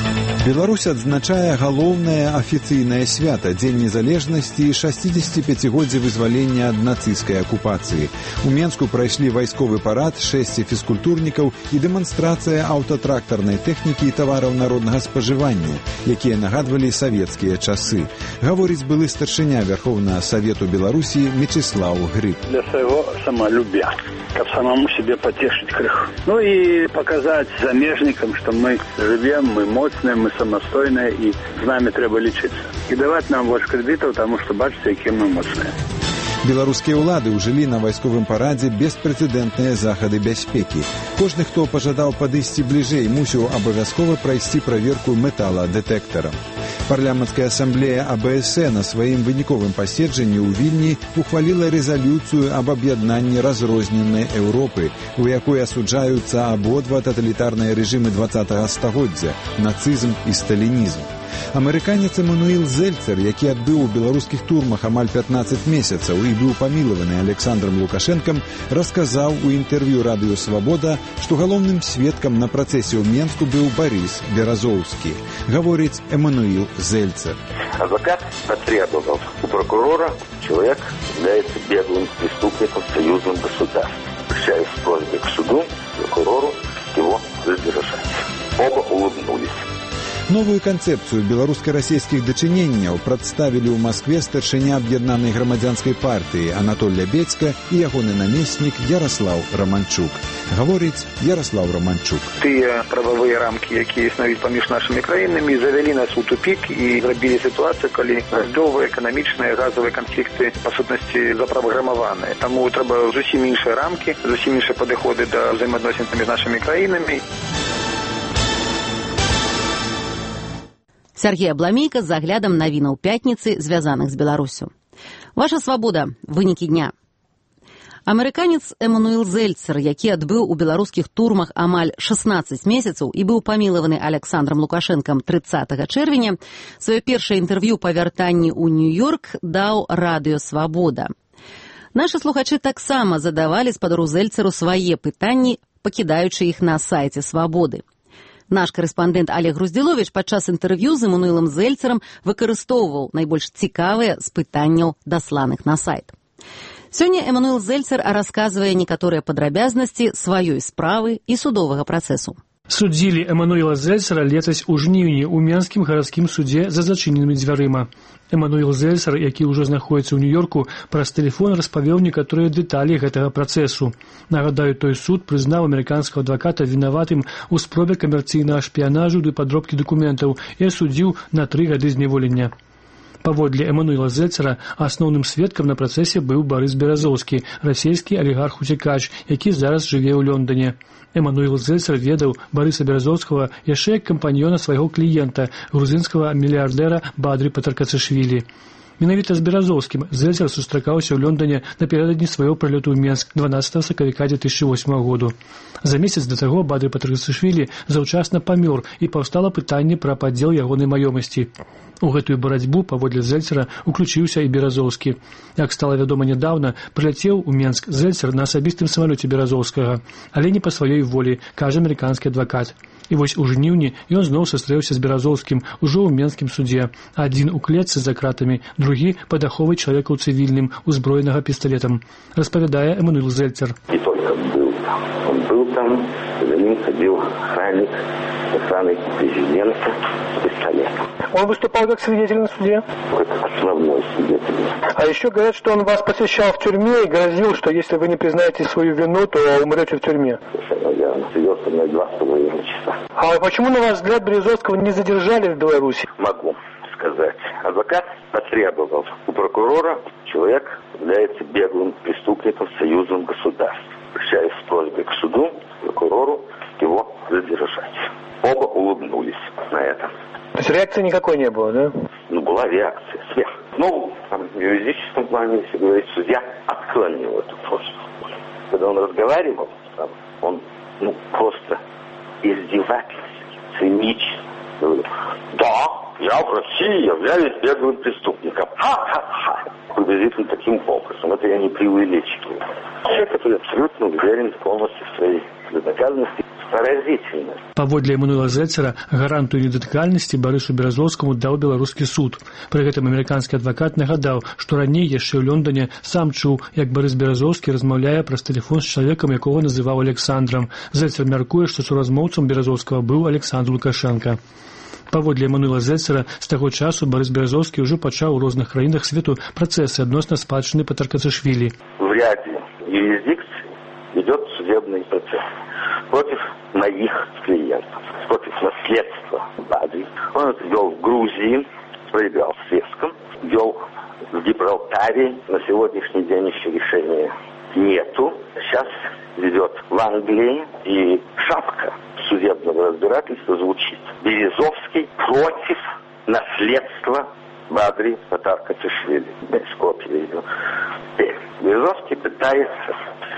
Беларусь адзначае галоўнае афіцыйнае свята дзень незалежнасці і шасцідзесяціпяцігоддзе вызвалення ад нацысцкай акупацыі. У Менску прайшлі вайсковы парад, шэсце фізкультурнікаў і дэманстрацыя аўтатрактарнай тэхнікі і тавараў народнага спажывання, якія нагадвалі савецкія часы. Гаворыць былы старшыня Верховнага Савету Беларусі Мечислав Гриб. Для своего самолюбия, как самому себе потешить крыху. Ну и показать замежникам, что мы живем, мы моцные, мы самостойные, и с нами треба лечиться. И давать нам больше кредитов, потому что бачите, какие мы моцные. Беларускія ўлады ўжылі на вайсковым парадзе беспрэцэдэнтныя захады бяспекі. Кожны, хто пажадаў падысці бліжэй, мусіў абавязкова прайсці праверку металадэтэктарам. Парламенцкая асамблея А Бэ Эс Э на сваім выніковым паседжанні ў Вільні ухваліла рэзалюцыю аб аб'яднанні разрозненай Еўропы, у якой асуджаюцца абодва таталітарныя рэжымы дваццатага стагоддзя – нацызм і сталінізм. Амерыканец Эмануил Зельцер, які адбыў у беларускіх турмах амаль пятнаццаць месяцаў і быў памілаваны Александром Лукашенком, расказаў у інтэрв'ю радыё «Свабода», што галоўным сведкам на працэсе ў Менску быў Борис Березовский. Гаворыць Эмануил Зельцер. Адвокат потребовал у прокурора, человек является беглым преступником в союзном государстве. Обращаясь с просьбой к суду, прокурору его задержать. Оба улыбнулись. Новую канцэпцыю беларуска-расійскіх дачыненняў прадставілі ў Маскве старшыня аб'яднанай грамадзянскай партыі Анатоль Бецька і ягоны намеснік Ярослав Романчук. Гаворыць Ярослав Романчук. Тыя прававыя рамкі, якія існуюць паміж нашымі краінамі, завялі нас у тупік і зрабілі сітуацыю, калі гандлёвыя, эканамічныя, газавыя канфлікты па сутнасці запраграмаваныя. Таму трэба зусім іншыя рамкі, зусім іншыя падыходы да ўзаемаадносін паміж нашымі краінамі. Сергей Абламейка з аглядам навінаў пятніцы, звязаных з Беларусю. Ваша свабода. Вынікі дня. Амерыканец Эмануил Зельцер, які адбыў у беларускіх турмах амаль шаснаццаць месяцаў і быў памілаваны Александром Лукашенком трыццатага чэрвеня, сваё першае інтэрв'ю па вяртанні ў Нью-Йорк даў радыё «Свабода». Нашы слухачы таксама задавалі спадару Зельцеру свае пытанні, пакідаючы іх на сайце «Свабоды». Наш карэспандэнт Олег Груздзіловіч падчас інтэрв'ю з Эмануилам Зельцерам выкарыстоўваў найбольш цікавыя з пытанняў, дасланых на сайт. Сёння Эмануил Зельцер расказвае некаторыя падрабязнасці сваёй справы і судовага працэсу. Судзілі Эмануила Зельцера летась у жніўні ў Менскім гарадскім судзе за зачыненымі дзвярыма. Эмануил Зельцер, які ўжо знаходзіцца ў Нью-Йорку, праз тэлефон распавёў некаторыя дэталі гэтага працэсу. Нагадаю, той суд прызнаў амерыканскага адваката вінаватым у спробе камерцыйнага шпіянажу ды падробкі дакументаў і асудзіў на тры гады зняволення. Паводле Эмануила Зельцера асноўным сведкам на працэсе быў Борис Березовский, расійскі алігарх-уцекач, які зараз жыве ў Лондоне. Эмануил Зельцер ведаў Бориса Березовскага яшчэ як кампаньёна свайго кліента, грузінскага мільярдэра Бадры Патаркацышвілі. Менавіта з Березовскім Зельцер сустракаўся ў Лондоне напярэдадні свайго прылёту ў Менск дванаццатага сакавіка дзве тысячы восьмага году. За месяц да таго Бадры Патаркацышвілі заўчасна памёр і паўстала пытанне пра падзел ягонай маёмасці. У гэтую барацьбу, паводле Зельцера, уключыўся і Березовскі. Як стала вядома нядаўна, прыляцеў у Менск Зельцер на асабістым самалёце Березовскага, але не па сваёй волі, кажа амерыканскі адвакат. І вось у жніўні ён зноў сустрэўся з Березовскім ужо ў Менскім судзе. Адзін у клетцы за кратамі, другі пад аховай чалавека ў цывільным, узброенага пісталетам. Распавядае Эмануил Зельцер. Не только был там. Он был там, за ним ходил охранник, охраны президента с пистолетом. Он выступал как свидетель на суде? Как основной свидетель. А еще говорят, что он вас посещал в тюрьме и грозил, что если вы не признаете свою вину, то умрете в тюрьме. Совершенно верно. Сидел со мной два с половиной часа. А почему, на ваш взгляд, Березовского не задержали в Беларуси? Могу сказать. Адвокат потребовал у прокурора, человек является беглым преступником в союзном государстве. Обращаясь с просьбой к суду, прокурору его задержать. Оба улыбнулись на это. То есть реакции никакой не было, да? Ну, была реакция, смех. Ну, там, в юридическом плане, если говорить, судья отклонил эту просьбу. Когда он разговаривал, там, он, ну, просто издевательски, цинично говорил: да, я в России являюсь беглым преступником. Ха-ха-ха. Приблизительно таким образом. это я не преувеличиваю. Человек, который абсолютно уверен полностью в своей безнаказанности, поразительно. Паводле Эммануила Зельцера гарантую недатыкальнасці Барысу Беразоўскаму даў беларускі суд. Пры гэтым амерыканскі адвакат нагадаў, што раней яшчэ ў Лондоне сам чуў, як Барыс Беразоўскі размаўляе праз тэлефон з чалавекам, якога называў Александрам. Зельцер мяркуе, што суразмоўцам Беразоўскага быў Александр Лукашенко. Паводле Эммануила Зельцера, з таго часу Барыс Беразоўскі ўжо пачаў у розных краінах свету працэсы адносна спадчыны Патаркашвілі. В ряде юрисдикций идет судебный процесс против моих клиентов, против наследства Бадри. Он это вел в Грузии, проиграл в Свеском, вел в Гибралтаре. На сегодняшний день еще решения нету. Сейчас ведет в Англии, и шапка судебного разбирательства звучит: Березовский против наследства Бадри Патаркашвили. Скопье идет. Березовский пытается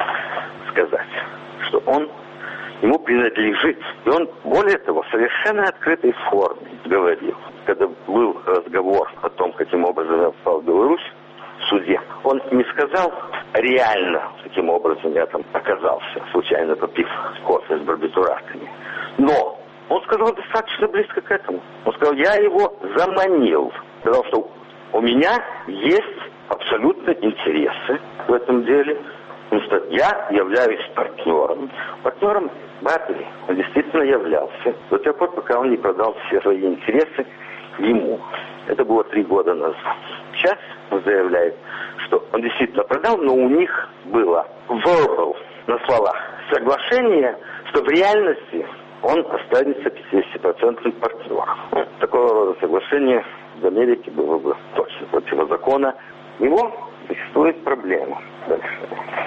сказать, что он ему принадлежит. И он, более того, в совершенно открытой форме говорил, когда был разговор о том, каким образом я попал в Беларусь, в суде, он не сказал реально, каким образом я там оказался, случайно попив кофе с барбитуратами. Но он сказал достаточно близко к этому. Он сказал, я его заманил. Сказал, что у меня есть абсолютно интересы в этом деле. Потому что я являюсь партнером. Партнером Бадри он действительно являлся до тех пор, пока он не продал все свои интересы ему. Это было три года назад. Сейчас он заявляет, что он действительно продал, но у них было verbal, на словах, соглашение, что в реальности он останется пятидесятипроцентным партнером. Такого рода соглашение в Америке было бы точно противозаконно. У него существует проблема дальше.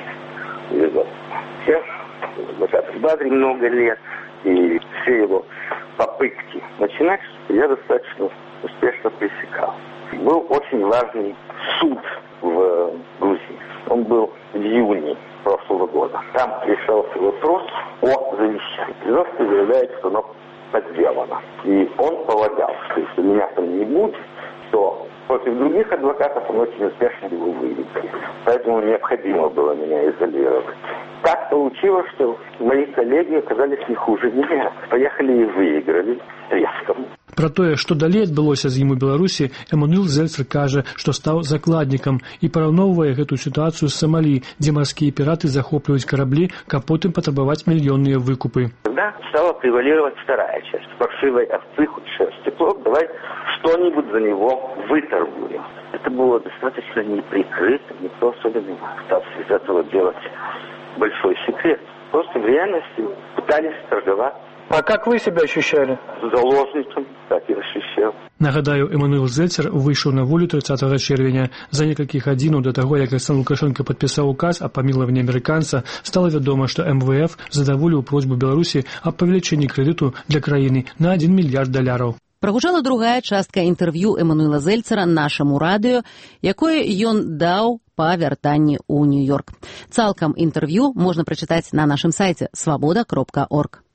Все адвокат Бадри много лет, и все его попытки начинать я достаточно успешно пресекал. Был очень важный суд в Грузии. Он был в июне прошлого года. Там решался вопрос о завещании. Березовский заявляет, что оно подделано. И он полагал, что если меня там не будет, то против других адвокатов он очень успешно его выиграл. Поэтому необходимо было меня изолировать. Так получилось, что мои коллеги оказались не хуже меня. Поехали и выиграли треском. Пра тое, што далей адбылося з ім у Беларусі, Эммануил Зельцер кажа, што стаў закладнікам і параўноўвае гэту сітуацыю з Сомалі, дзе марскія піраты захопліваюць караблі, каб потым патрабаваць мільённыя выкупы. Тогда стала превалировать вторая часть. Паршивой овцы худшее стекло, давай что-нибудь за него выторгуем. Это было достаточно неприкрыто, никто особенно не пытался из этого делать большой секрет. Просто в реальности пытались торговать. А как вы себя ощущали? Заложником, так и ощущал. Нагадаю, Эммануил Зельцер выйшаў на волю тридцатого чэрвеня. За некалькі гадзінаў да таго, як Александр Лукашенко падпісаў указ о памілаванні амерыканца, стала вядома, што эм вэ эф задаволіў просьбу Беларусі аб павелічэнні крэдыту для краіны на один мільярд даляраў. Прагучала другая частка інтэрв'ю Эммануила Зельцера нашаму радыё, якое ён даў па вяртанні ў Нью-Йорк. Цалкам інтэрв'ю можна прачытаць на нашым сайце свабода кропка орг.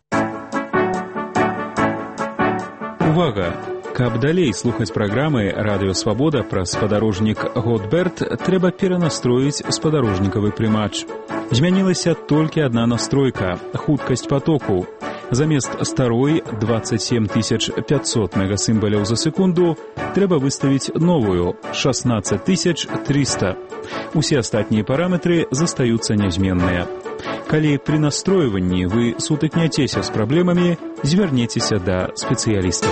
Увага! Каб далей слухаць праграмы «Радыё Свабода» пра спадарожнік Готберт, трэба перанастроіць спадарожнікавы прымач. Змянілася толькі адна настройка – хуткасць потоку. Замест старой двадцать семь тысяч пятьсот мегасімбаляў за секунду трэба выставіць новую – шестнадцать тысяч триста. Усе астатнія параметры застаюцца нязменныя. Калі пры настройванні вы сутыкняцеся з праблемамі, звярнецеся да спецыялістаў.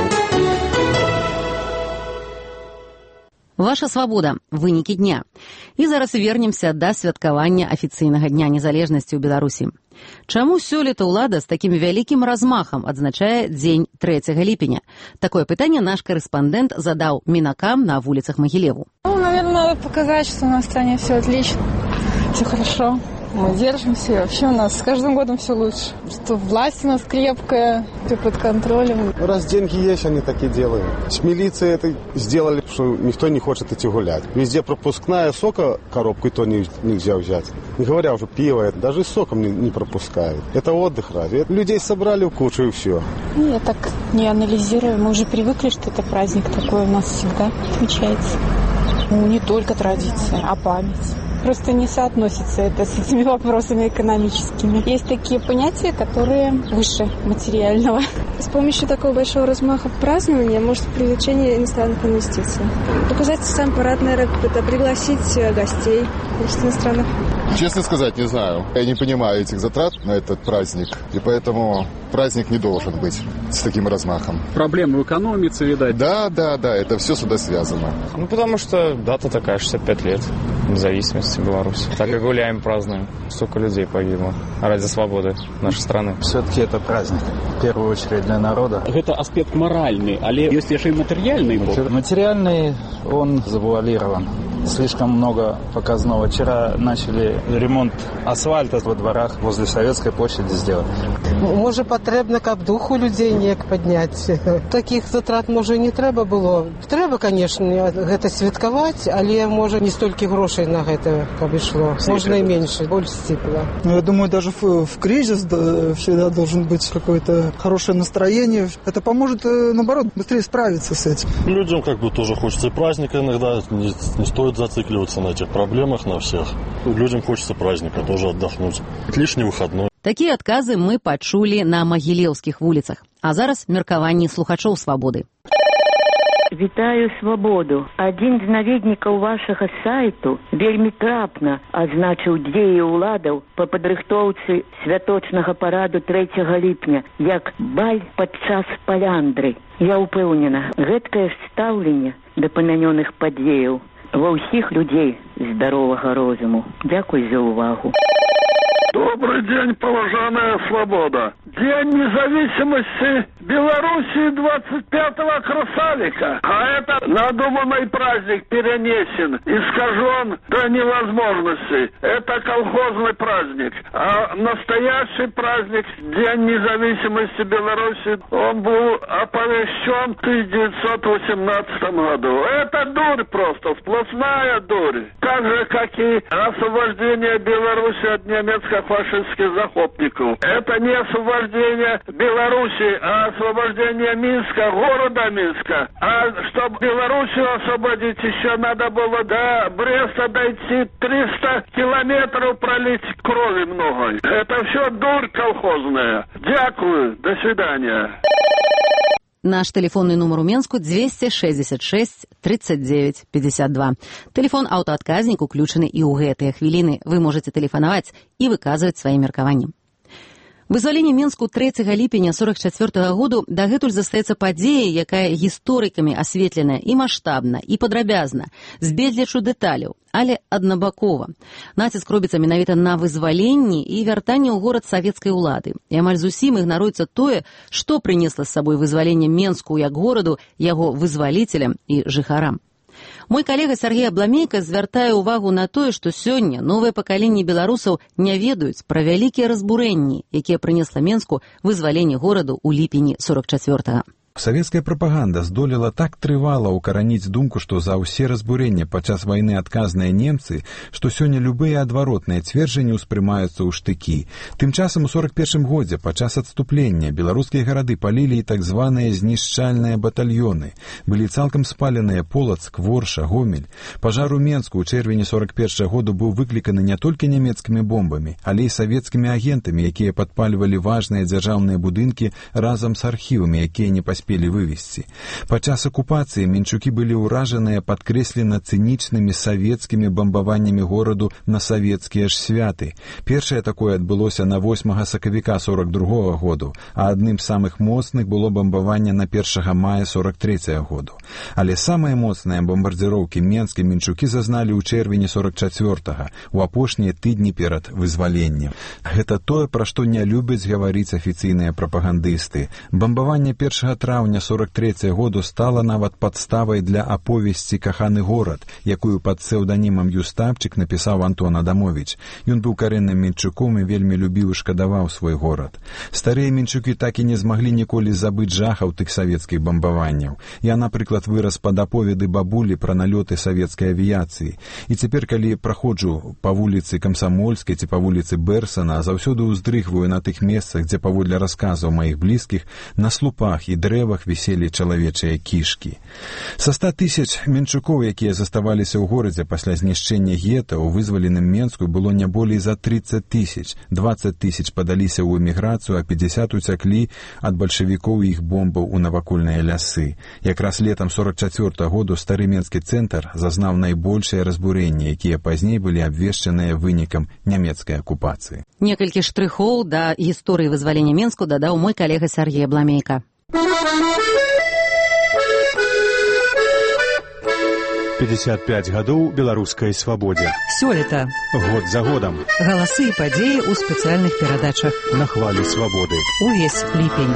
Ваша свабода. Вынікі дня. І зараз вернемся да святкавання афіцыйнага дня незалежнасці ў Беларусі. Чаму сёлета ўлада з такім вялікім размахам адзначае дзень трэцяга ліпеня? Такое пытанне наш корэспондент задаў мінакам на вуліцах Магілеву. Ну, наверное, надо показать, что у нас в стране все отлично, все хорошо. Мы держимся, и вообще у нас с каждым годом все лучше. Что власть у нас крепкая, все под контролем. Раз деньги есть, они так и делают. С милицией это сделали, что никто не хочет идти гулять. Везде пропускная, сока коробку и то не, нельзя взять. Не говоря уже пиво, даже с соком не, не пропускают. Это отдых разве? Людей собрали в кучу и все. Я так не анализирую. Мы уже привыкли, что это праздник такой у нас всегда отмечается. Ну, не только традиция, а память. просто не соотносится это с этими вопросами экономическими. Есть такие понятия, которые выше материального. С помощью такого большого размаха празднования может привлечение иностранных инвестиций. Показать сам парад, наверное, это пригласить гостей из иностранных. Честно сказать, не знаю. Я не понимаю этих затрат на этот праздник, и поэтому праздник не должен быть с таким размахом. Проблемы в экономике, видать? Да, да, да, это все сюда связано. Ну, потому что дата такая, шестьдесят пять лет независимости Беларуси. Так и гуляем, празднуем. Столько людей погибло ради свободы нашей страны. Все-таки это праздник, в первую очередь для народа. Это аспект моральный, але есть еще и материальный бок. Материальный, он завуалирован. Слишком много показного. Вчера начали ремонт асфальта во дворах возле Советской площади сделать. Може, потрібно, каб духу людей неяк підняти. Таких затрат, може, не треба було. Треба, звісно, це святкувати, але, може, не стільки грошей на це, каб ішло. Можна і менше, більш степла. Ну, я думаю, даже в, в кризис да, всегда должен быть какое-то хорошее настроение. Это поможет, наоборот, быстрее справиться с этим. Людям как бы тоже хочется праздника иногда, не, не стоит зацикливаться на этих проблемах, на всех. Людям хочется праздника, тоже отдохнуть. Лишний выходной. Такія адказы мы пачулі на магілеўскіх вуліцах. А зараз меркаванні слухачоў свабоды. Вітаю свабоду. Адзін з наведнікаў вашага сайту вельмі трапна азначыў дзеі ўладаў па падрыхтоўцы святочнага параду трэцяга ліпня як баль падчас паляндры. Я ўпэўнена, гэткае стаўленне да памянёных падзеяў ва ўсіх людзей здаровага розуму. Дзякуй за ўвагу. Добрый день, поважанная свобода. День независимости Белоруссии двадцать пятого красавика. А это надуманный праздник перенесен, искажен до невозможности. Это колхозный праздник. А настоящий праздник, День независимости Белоруссии, он был оповещен в тысяча девятьсот восемнадцатом году. Это дурь просто, сплошная дурь. Так же, как и освобождение Беларуси от немецко-фашистских захопников. Это не освобождение Беларуси, а освобождение Минска, города Минска. А чтобы Белоруссию освободить, еще надо было до Бреста дойти триста километров, пролить крови много. Это все дурь колхозная. Дякую, до свидания. Наш телефонный номер у Менску двести шестьдесят шесть тридцать девять пятьдесят два. Телефон аўтаадказнік уключаны і ў гэтыя хвіліны. Вы можете тэлефанаваць і выказваць свае меркаванні. Вызваленне Менску трэцяга ліпеня сорок чацвёртага году дагэтуль застаецца падзеяй, якая гісторыкамі асветленая і маштабна, і падрабязна, з безлічу дэталяў, але аднабакова. Націск робіцца менавіта на вызваленні і вяртанне ў горад савецкай улады. І амаль зусім ігнаруецца тое, што прынесла з сабой вызваленне Менску як гораду, яго вызваліцелям і жыхарам. Мой калега Сергей Абламейка звяртае ўвагу на тое, што сёння новае пакаленне беларусаў не ведаюць пра вялікія разбурэнні, якія прынесла Менску вызваленне гораду ў ліпені сорок чацвёртага. Савецкая прапаганда здолела так трывала ўкараніць думку, што за ўсе разбурэння падчас вайны адказныя немцы, што сёння любыя адваротныя цверджанні ўспрымаюцца ў штыкі. Тым часам у сорок першым годзе падчас адступлення беларускія гарады палілі і так званыя знішчальныя батальёны. Былі цалкам спаленыя Полацк, Ворша, Гомель. Пажар у Менску ў чэрвені сорок першага году быў выкліканы не толькі нямецкімі бомбамі, але і савецкімі агентамі, якія падпальвалі важныя дзяржаўныя будынкі разам з архівамі, якія не паспелі паспелі вывезці. Падчас акупацыі менчукі былі ўражаныя падкрэслена цынічнымі савецкімі бамбаваннямі гораду на савецкія ж святы. Першае такое адбылося на восьмага сакавіка сорок другога году, а адным з самых моцных было бамбаванне на першага мая сорок трэцяга году. Але самыя моцныя бамбардзіроўкі менскі менчукі зазналі ў чэрвені сорок чацвёртага, у апошнія тыдні перад вызваленнем. Гэта тое, пра што не любяць гаварыць афіцыйныя прапагандысты. Бамбаванне першага траўня сорок трэцяга году стала нават падставай для аповесці «Каханы горад», якую пад псеўданімам Юстапчык напісаў Антон Адамовіч. Ён быў карэнным менчуком і вельмі любіў і шкадаваў свой горад. Старыя менчукі так і не змаглі ніколі забыць жахаў тых савецкіх бамбаванняў. Я, напрыклад, вырас пад аповеды бабулі пра налёты савецкай авіяцыі. І цяпер, калі праходжу па вуліцы Камсамольскай ці па вуліцы Бэрсана, заўсёды ўздрыгваю на тых месцах, дзе паводле расказаў маіх блізкіх, на слупах і дрэвах дрэвах віселі чалавечыя кішкі. Са ста тысяч менчукоў, якія заставаліся ў горадзе пасля знішчэння гета, у вызваленым Менску было не болей за тридцать тысяч. двадцать тысяч падаліся ў эміграцыю, а пятьдесят уцяклі ад бальшавікоў і іх бомбаў у навакольныя лясы. Якраз летам сорок чацвёртага году стары менскі цэнтр зазнаў найбольшае разбурэнне, якія пазней былі абвешчаныя вынікам нямецкай акупацыі. Некалькі штрыхоў да гісторыі вызвалення Менску дадаў мой калега Сергей Бламейка. пятьдесят пять гадоў беларускай свабодзе. Сёлета. Год за годам. Галасы і падзеі ў спецыяльных перадачах. На хвалі свабоды. Увесь ліпень.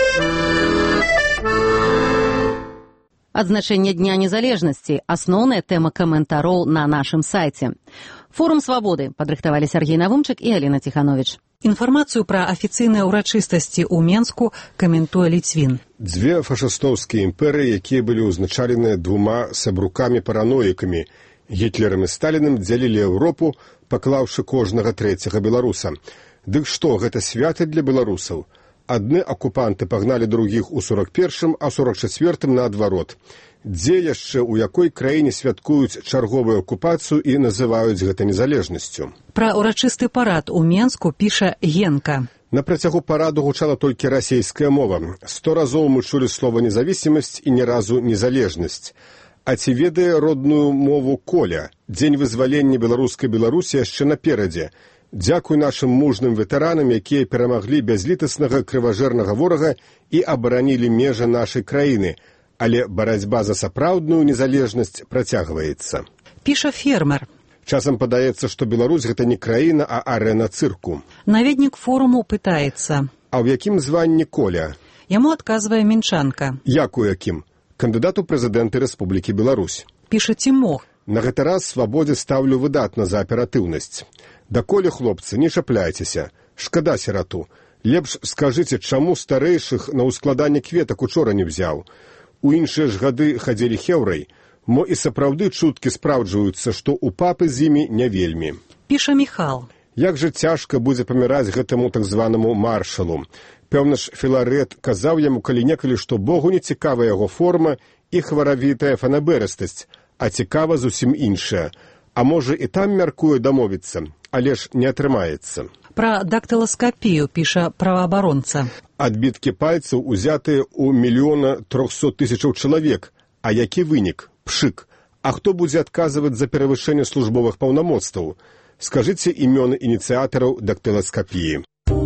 Адзначэнне Дня незалежнасці – асноўная тэма каментароў на нашым сайце. Форум свабоды падрыхтавалі Сергей Навумчык і Алена Тиханович. Інфармацыю пра афіцыйныя ўрачыстасці ў Менску каментуе Ліцвін. Дзве фашыстоўскія імперыі, якія былі ўзначаленыя двума сабрукамі-параноікамі, Гітлерам і Сталіным, дзялілі Еўропу, паклаўшы кожнага трэцяга беларуса. Дык што, гэта свята для беларусаў? Адны акупанты пагналі другіх у сорок першым, а сорок чацвёртым наадварот. Дзе яшчэ, у якой краіне святкуюць чарговую акупацыю і называюць гэта незалежнасцю? Пра ўрачысты парад у Менску піша Генка. На працягу параду гучала толькі расейская мова. Сто разоў мы чулі слова «независимость» і ні разу «незалежнасць». А ці ведае родную мову Коля? Дзень вызвалення беларускай Беларусі яшчэ наперадзе. Дзякуй нашым мужным ветэранам, якія перамаглі бязлітаснага крыважэрнага ворага і абаранілі межы нашай краіны. Але барацьба за сапраўдную незалежнасць працягваецца. Піша фермер. Часам падаецца, што Беларусь гэта не краіна, а арэна цырку. Наведнік форуму пытаецца. А ў якім званні Коля? Яму адказвае Мінчанка. Як у якім? Кандыдат у прэзідэнты Рэспублікі Беларусь. Піша Тімох. На гэты раз свабодзе стаўлю выдатна за аператыўнасць. Даколе, хлопцы, не чапляйцеся. Шкада сірату. Лепш скажыце, чаму старэйшых на ўскладанне кветак учора не взяў. У іншыя ж гады хадзілі хеўрай. Мо і сапраўды чуткі спраўджваюцца, што ў папы з імі не вельмі. Піша Міхал. Як жа цяжка будзе паміраць гэтаму так званаму маршалу. Пэўна ж, Філарет казаў яму калі-некалі, што Богу не цікава яго форма і хваравітая фанаберыстасць, а цікава зусім іншая. А можа і там мяркуе дамовіцца, але ж не атрымаецца. Пра дактыласкапію піша праваабаронца. Адбіткі пальцаў узятыя ў мільёна трохсот тысячаў чалавек. А які вынік? Пшык. А хто будзе адказваць за перавышэнне службовых паўнамоцтваў? Скажыце імёны ініцыятараў дактыласкапіі.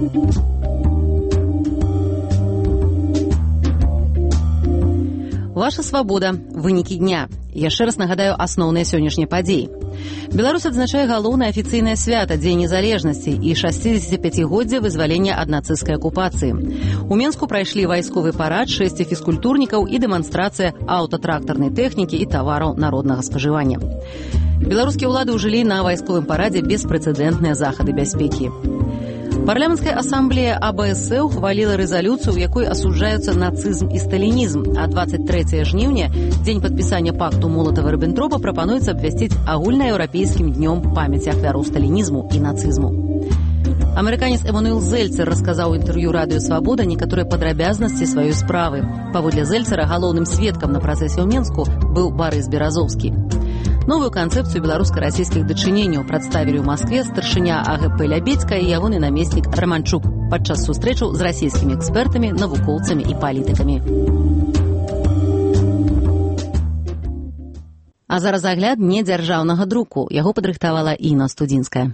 Ваша свабода. Вынікі дня. Яшчэ раз нагадаю асноўныя сённяшнія падзеі. Беларусь адзначае галоўнае афіцыйнае свята Дзень незалежнасці і шасцідзесяціпяцігоддзе вызвалення ад нацысцкай акупацыі. У Менску прайшлі вайсковы парад, шэсце фізкультурнікаў і дэманстрацыя аўтатрактарнай тэхнікі і тавараў народнага спажывання. Беларускія ўлады ўжылі на вайсковым парадзе беспрэцэдэнтныя захады бяспекі. Парламенская ассамблея А Б С ухвалила резолюцию, в якой осуждаются нацизм и сталинизм, а двадцать трэцяга жніўня, дзень подписания пакту Молотова-Риббентропа, пропонуется обвестить агульноевропейским днем памяти ахвяраў сталинизму и нацизму. Амерыканец Эмануэл Зельцер рассказал в интервью «Радио Свобода» некоторые подробязности своей справы. Паводле Зельцера галоўным сведкам на працэсе ў Менску был Борис Беразовский. Новую канцэпцыю беларуска-расійскіх дачыненняў прадставілі ў Маскве старшыня А Г П Лябедзька і ягоны намеснік Раманчук падчас сустрэчаў з расійскімі экспертамі, навукоўцамі і палітыкамі. А зараз агляд недзяржаўнага друку. Яго падрыхтавала Інна Студзінская.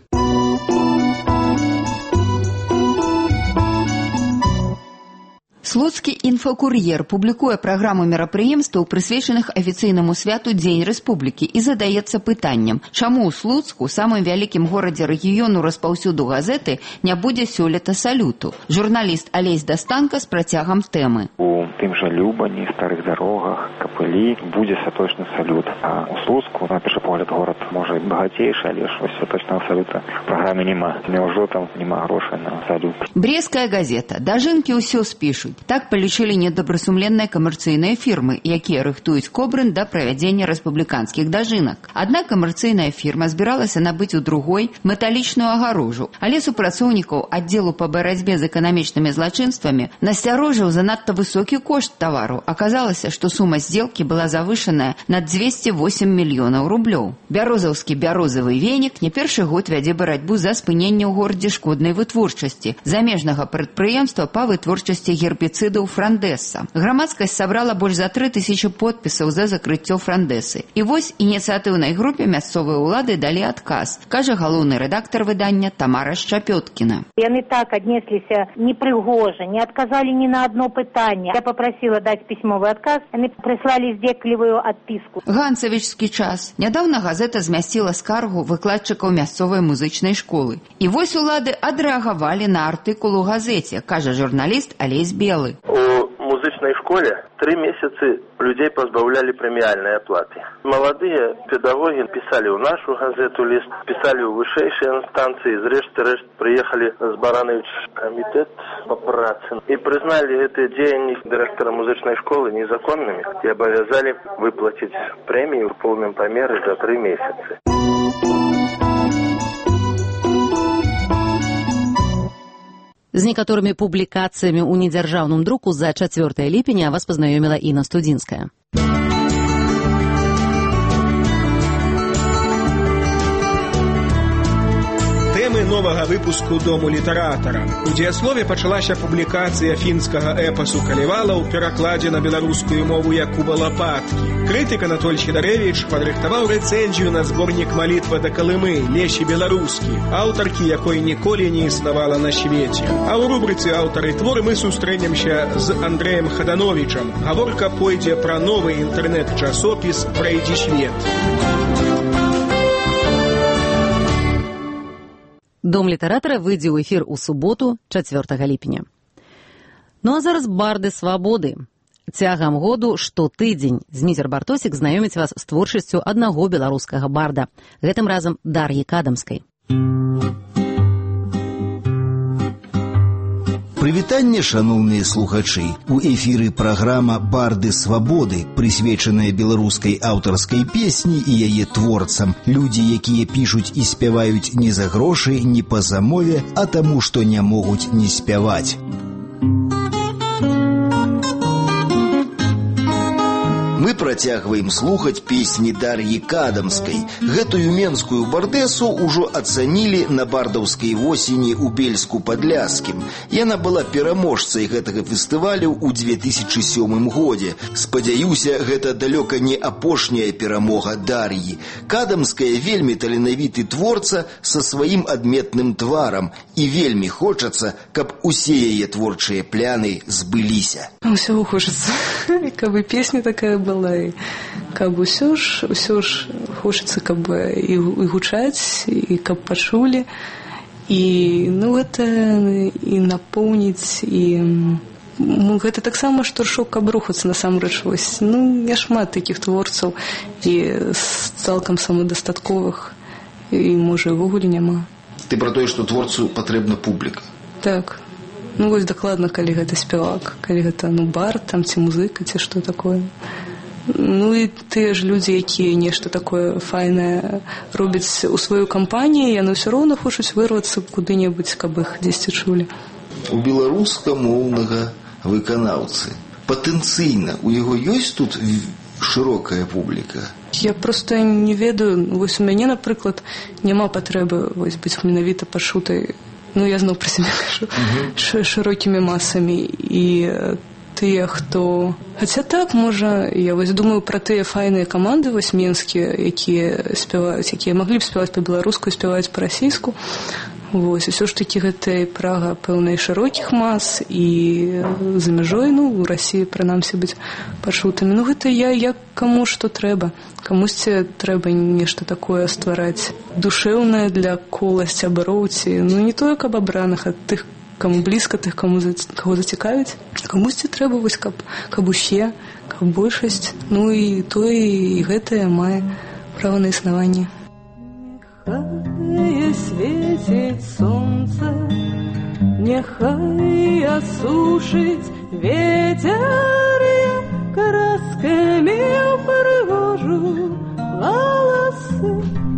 Слуцкі інфакур'ер публікуе праграму мерапрыемстваў, прысвечаных афіцыйнаму святу Дзень Рэспублікі, і задаецца пытаннем, чаму ў Слуцку, самым вялікім горадзе рэгіёну распаўсюду газеты, не будзе сёлета салюту. Журналіст Алесь Дастанка з працягам тэмы. У тым жа Любані, старых дарогах, Капылі будзе святочны салют. А ў Слуцку, на першы погляд, горад можа і багацейшы, але ж святочнага салюта ў праграме няма. Няўжо там няма грошай на салют. Брестская газета. Дажынкі ўсё спішуць. Так палічылі недобрасумленныя камерцыйныя фірмы, якія рыхтуюць Кобрын да правядзення рэспубліканскіх дажынак. Аднак камерцыйная фірма збіралася набыць у другой металічную агарожу, але супрацоўнікаў аддзелу па барацьбе з эканамічнымі злачынствамі насцярожыў занадта высокі кошт тавару. Аказалася, што сума здзелкі была завышаная на дзвесце восем мільёнаў рублёў. Бярозаўскі бярозавы венік не першы год вядзе барацьбу за спыненне ў горадзе шкоднай вытворчасці замежнага прадпрыемства па вытворчасці гербіцыдаў Франдеса. Грамадскасць сабрала больш за тры тысячы подпісаў за закрыццё Франдесы. І вось ініцыятыўнай групе мясцовыя ўлады далі адказ, кажа галоўны рэдактар выдання Тамара Шчапёткіна. Яны так аднесліся непрыгожа, не адказалі ні на одно пытанне. Я попросила даць пісьмовы адказ, яны прыслалі здзеклівую адпіску. Ганцавічскі час. Нядаўна газета змясціла скаргу выкладчыкаў мясцовай музычнай школы. І вось улады адрэагавалі на артыкул у газеце, кажа журналіст Алесь Белы. У музычнай школе три месяцы людей позбавляли премиальной оплаты. Молодые педагоги писали в нашу газету лист, писали в высшейшие инстанции, зрешт-решт приехали с Баранович комитет по праце и признали это деяние директора музычной школы незаконными и обязали выплатить премию в полном помере за три месяца. З некаторымі публікацыямі ў недзяржаўным друку за чацвёртае ліпеня вас пазнаёміла Інна Студзінская. Тэмы новага выпуску Дому літаратара. У дзеяслове пачалася публікацыя фінскага эпасу «Калівала» ў перакладзе на беларускую мову Якуба Лапаткі. Крытык Анатоль Сідарэвіч падрыхтаваў рэцэнзію на зборнік «Малітва да Калымы» Лесі Беларускі, аўтаркі якой ніколі не існавала на свеце. А ў рубрыцы «Аўтары творы» мы сустрэнемся з Андрэем Хадановічам. Гаворка пойдзе пра новы інтэрнэт-часопіс «Прайдзі свет». Дом літаратара выйдзе ў эфір у суботу, чацвёртага ліпеня. Ну а зараз барды свабоды. Цягам году штотыдзень Зміцер Бартосік знаёміць вас з творчасцю аднаго беларускага барда, гэтым разам Дар'і Кадамскай. Прывітанне, шаноўныя слухачы. У эфіры праграма «Барды свабоды», прысвечаная беларускай аўтарскай песні і яе творцам. Людзі, якія пішуць і спяваюць не за грошы, не па замове, а таму, што не могуць не спяваць. Мы працягваем слухаць песні Дар'і Кадамскай. Гэтую менскую бардэсу ўжо ацанілі на бардаўскай восені ў Бельску-Падляскім. Яна была пераможцай гэтага фестывалю ў две тысячы сёмым годзе. Спадзяюся, гэта далёка не апошняя перамога Дар'і. Кадамская вельмі таленавіты творца са сваім адметным тварам. І вельмі хочацца, каб усе яе творчыя пляны збыліся. Усё хочацца, каб і песня такая была. І каб усё ж, усё ж хочацца, каб і, і гучаць, і каб пачулі. І ну гэта і напоўніць, і ну, гэта таксама штуршок, каб рухацца насамрэч. Вось, ну, няшмат такіх творцаў і цалкам самадастатковых, і можа ўвогуле няма. Ты пра тое, што творцу патрэбна публіка. Так. Ну вось дакладна, калі гэта спявак, калі гэта ну бард, там ці музыка, ці што такое. Ну і тыя ж людзі, якія нешта такое файнае робяць у сваю кампанію, яны ўсё роўна хочуць вырвацца куды-небудзь, каб іх дзесьці чулі. У беларускамоўнага выканаўцы патэнцыйна у яго ёсць тут шырокая публіка? Я проста не ведаю. Вось у мяне, напрыклад, няма патрэбы вось быць менавіта пачутай, ну я зноў пра сябе кажу, uh-huh. шырокімі масамі. І тыя, хто... Хаця так, можа, я вось думаю пра тыя файныя каманды вось менскія, якія спяваюць, якія маглі б спяваць па-беларуску і спяваюць па-расійску. Вось, усё ж такі гэта прага пэўнай шырокіх мас і за мяжой, ну, у Расіі, прынамсі, быць пачутымі. Ну, гэта я, як каму што трэба. Камусьці трэба нешта такое ствараць душэўнае для кола сяброў, ці, ну, не тое, каб абраных, а тых, каму блізка, тых, каму каго зацікавіць. Камусьці трэба, вось, каб, каб усе, каб большасць. Ну, і тое, і гэтае мае права на існаванне. Нехай свеціць сонца, нехай асушыць ветер красками пригожу волосы.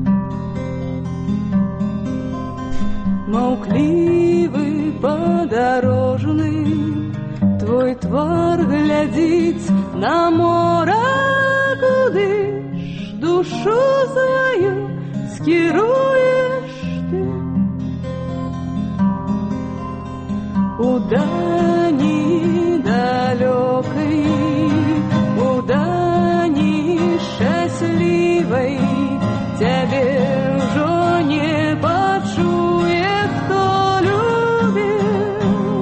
Маўклівы падарожны, твой твар глядзіць на мора, куды ж душу сваю скіруеш ты. У дані далёкай, у дані шчаслівай, цябе ўжо не пачуе, хто любіў.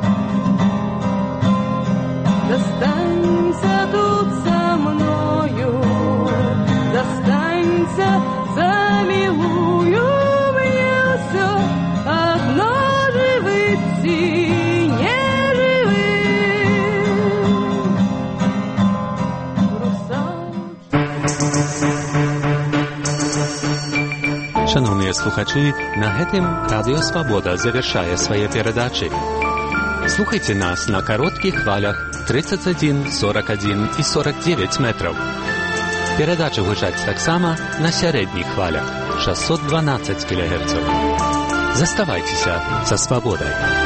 Застанься тут са мною, застанься, замілую мне ўсё адно, жывы ці не жывы. Шановныя слухачы, на гэтым Радыё Свабода завяршае свае перадачы. Слухайце нас на кароткіх хвалях тридцать один, сорок один і сорок девять метраў. Перадачы гучаць таксама на сярэдніх хвалях шестьсот двенадцать кілогерцаў. Заставайцеся са свабодай.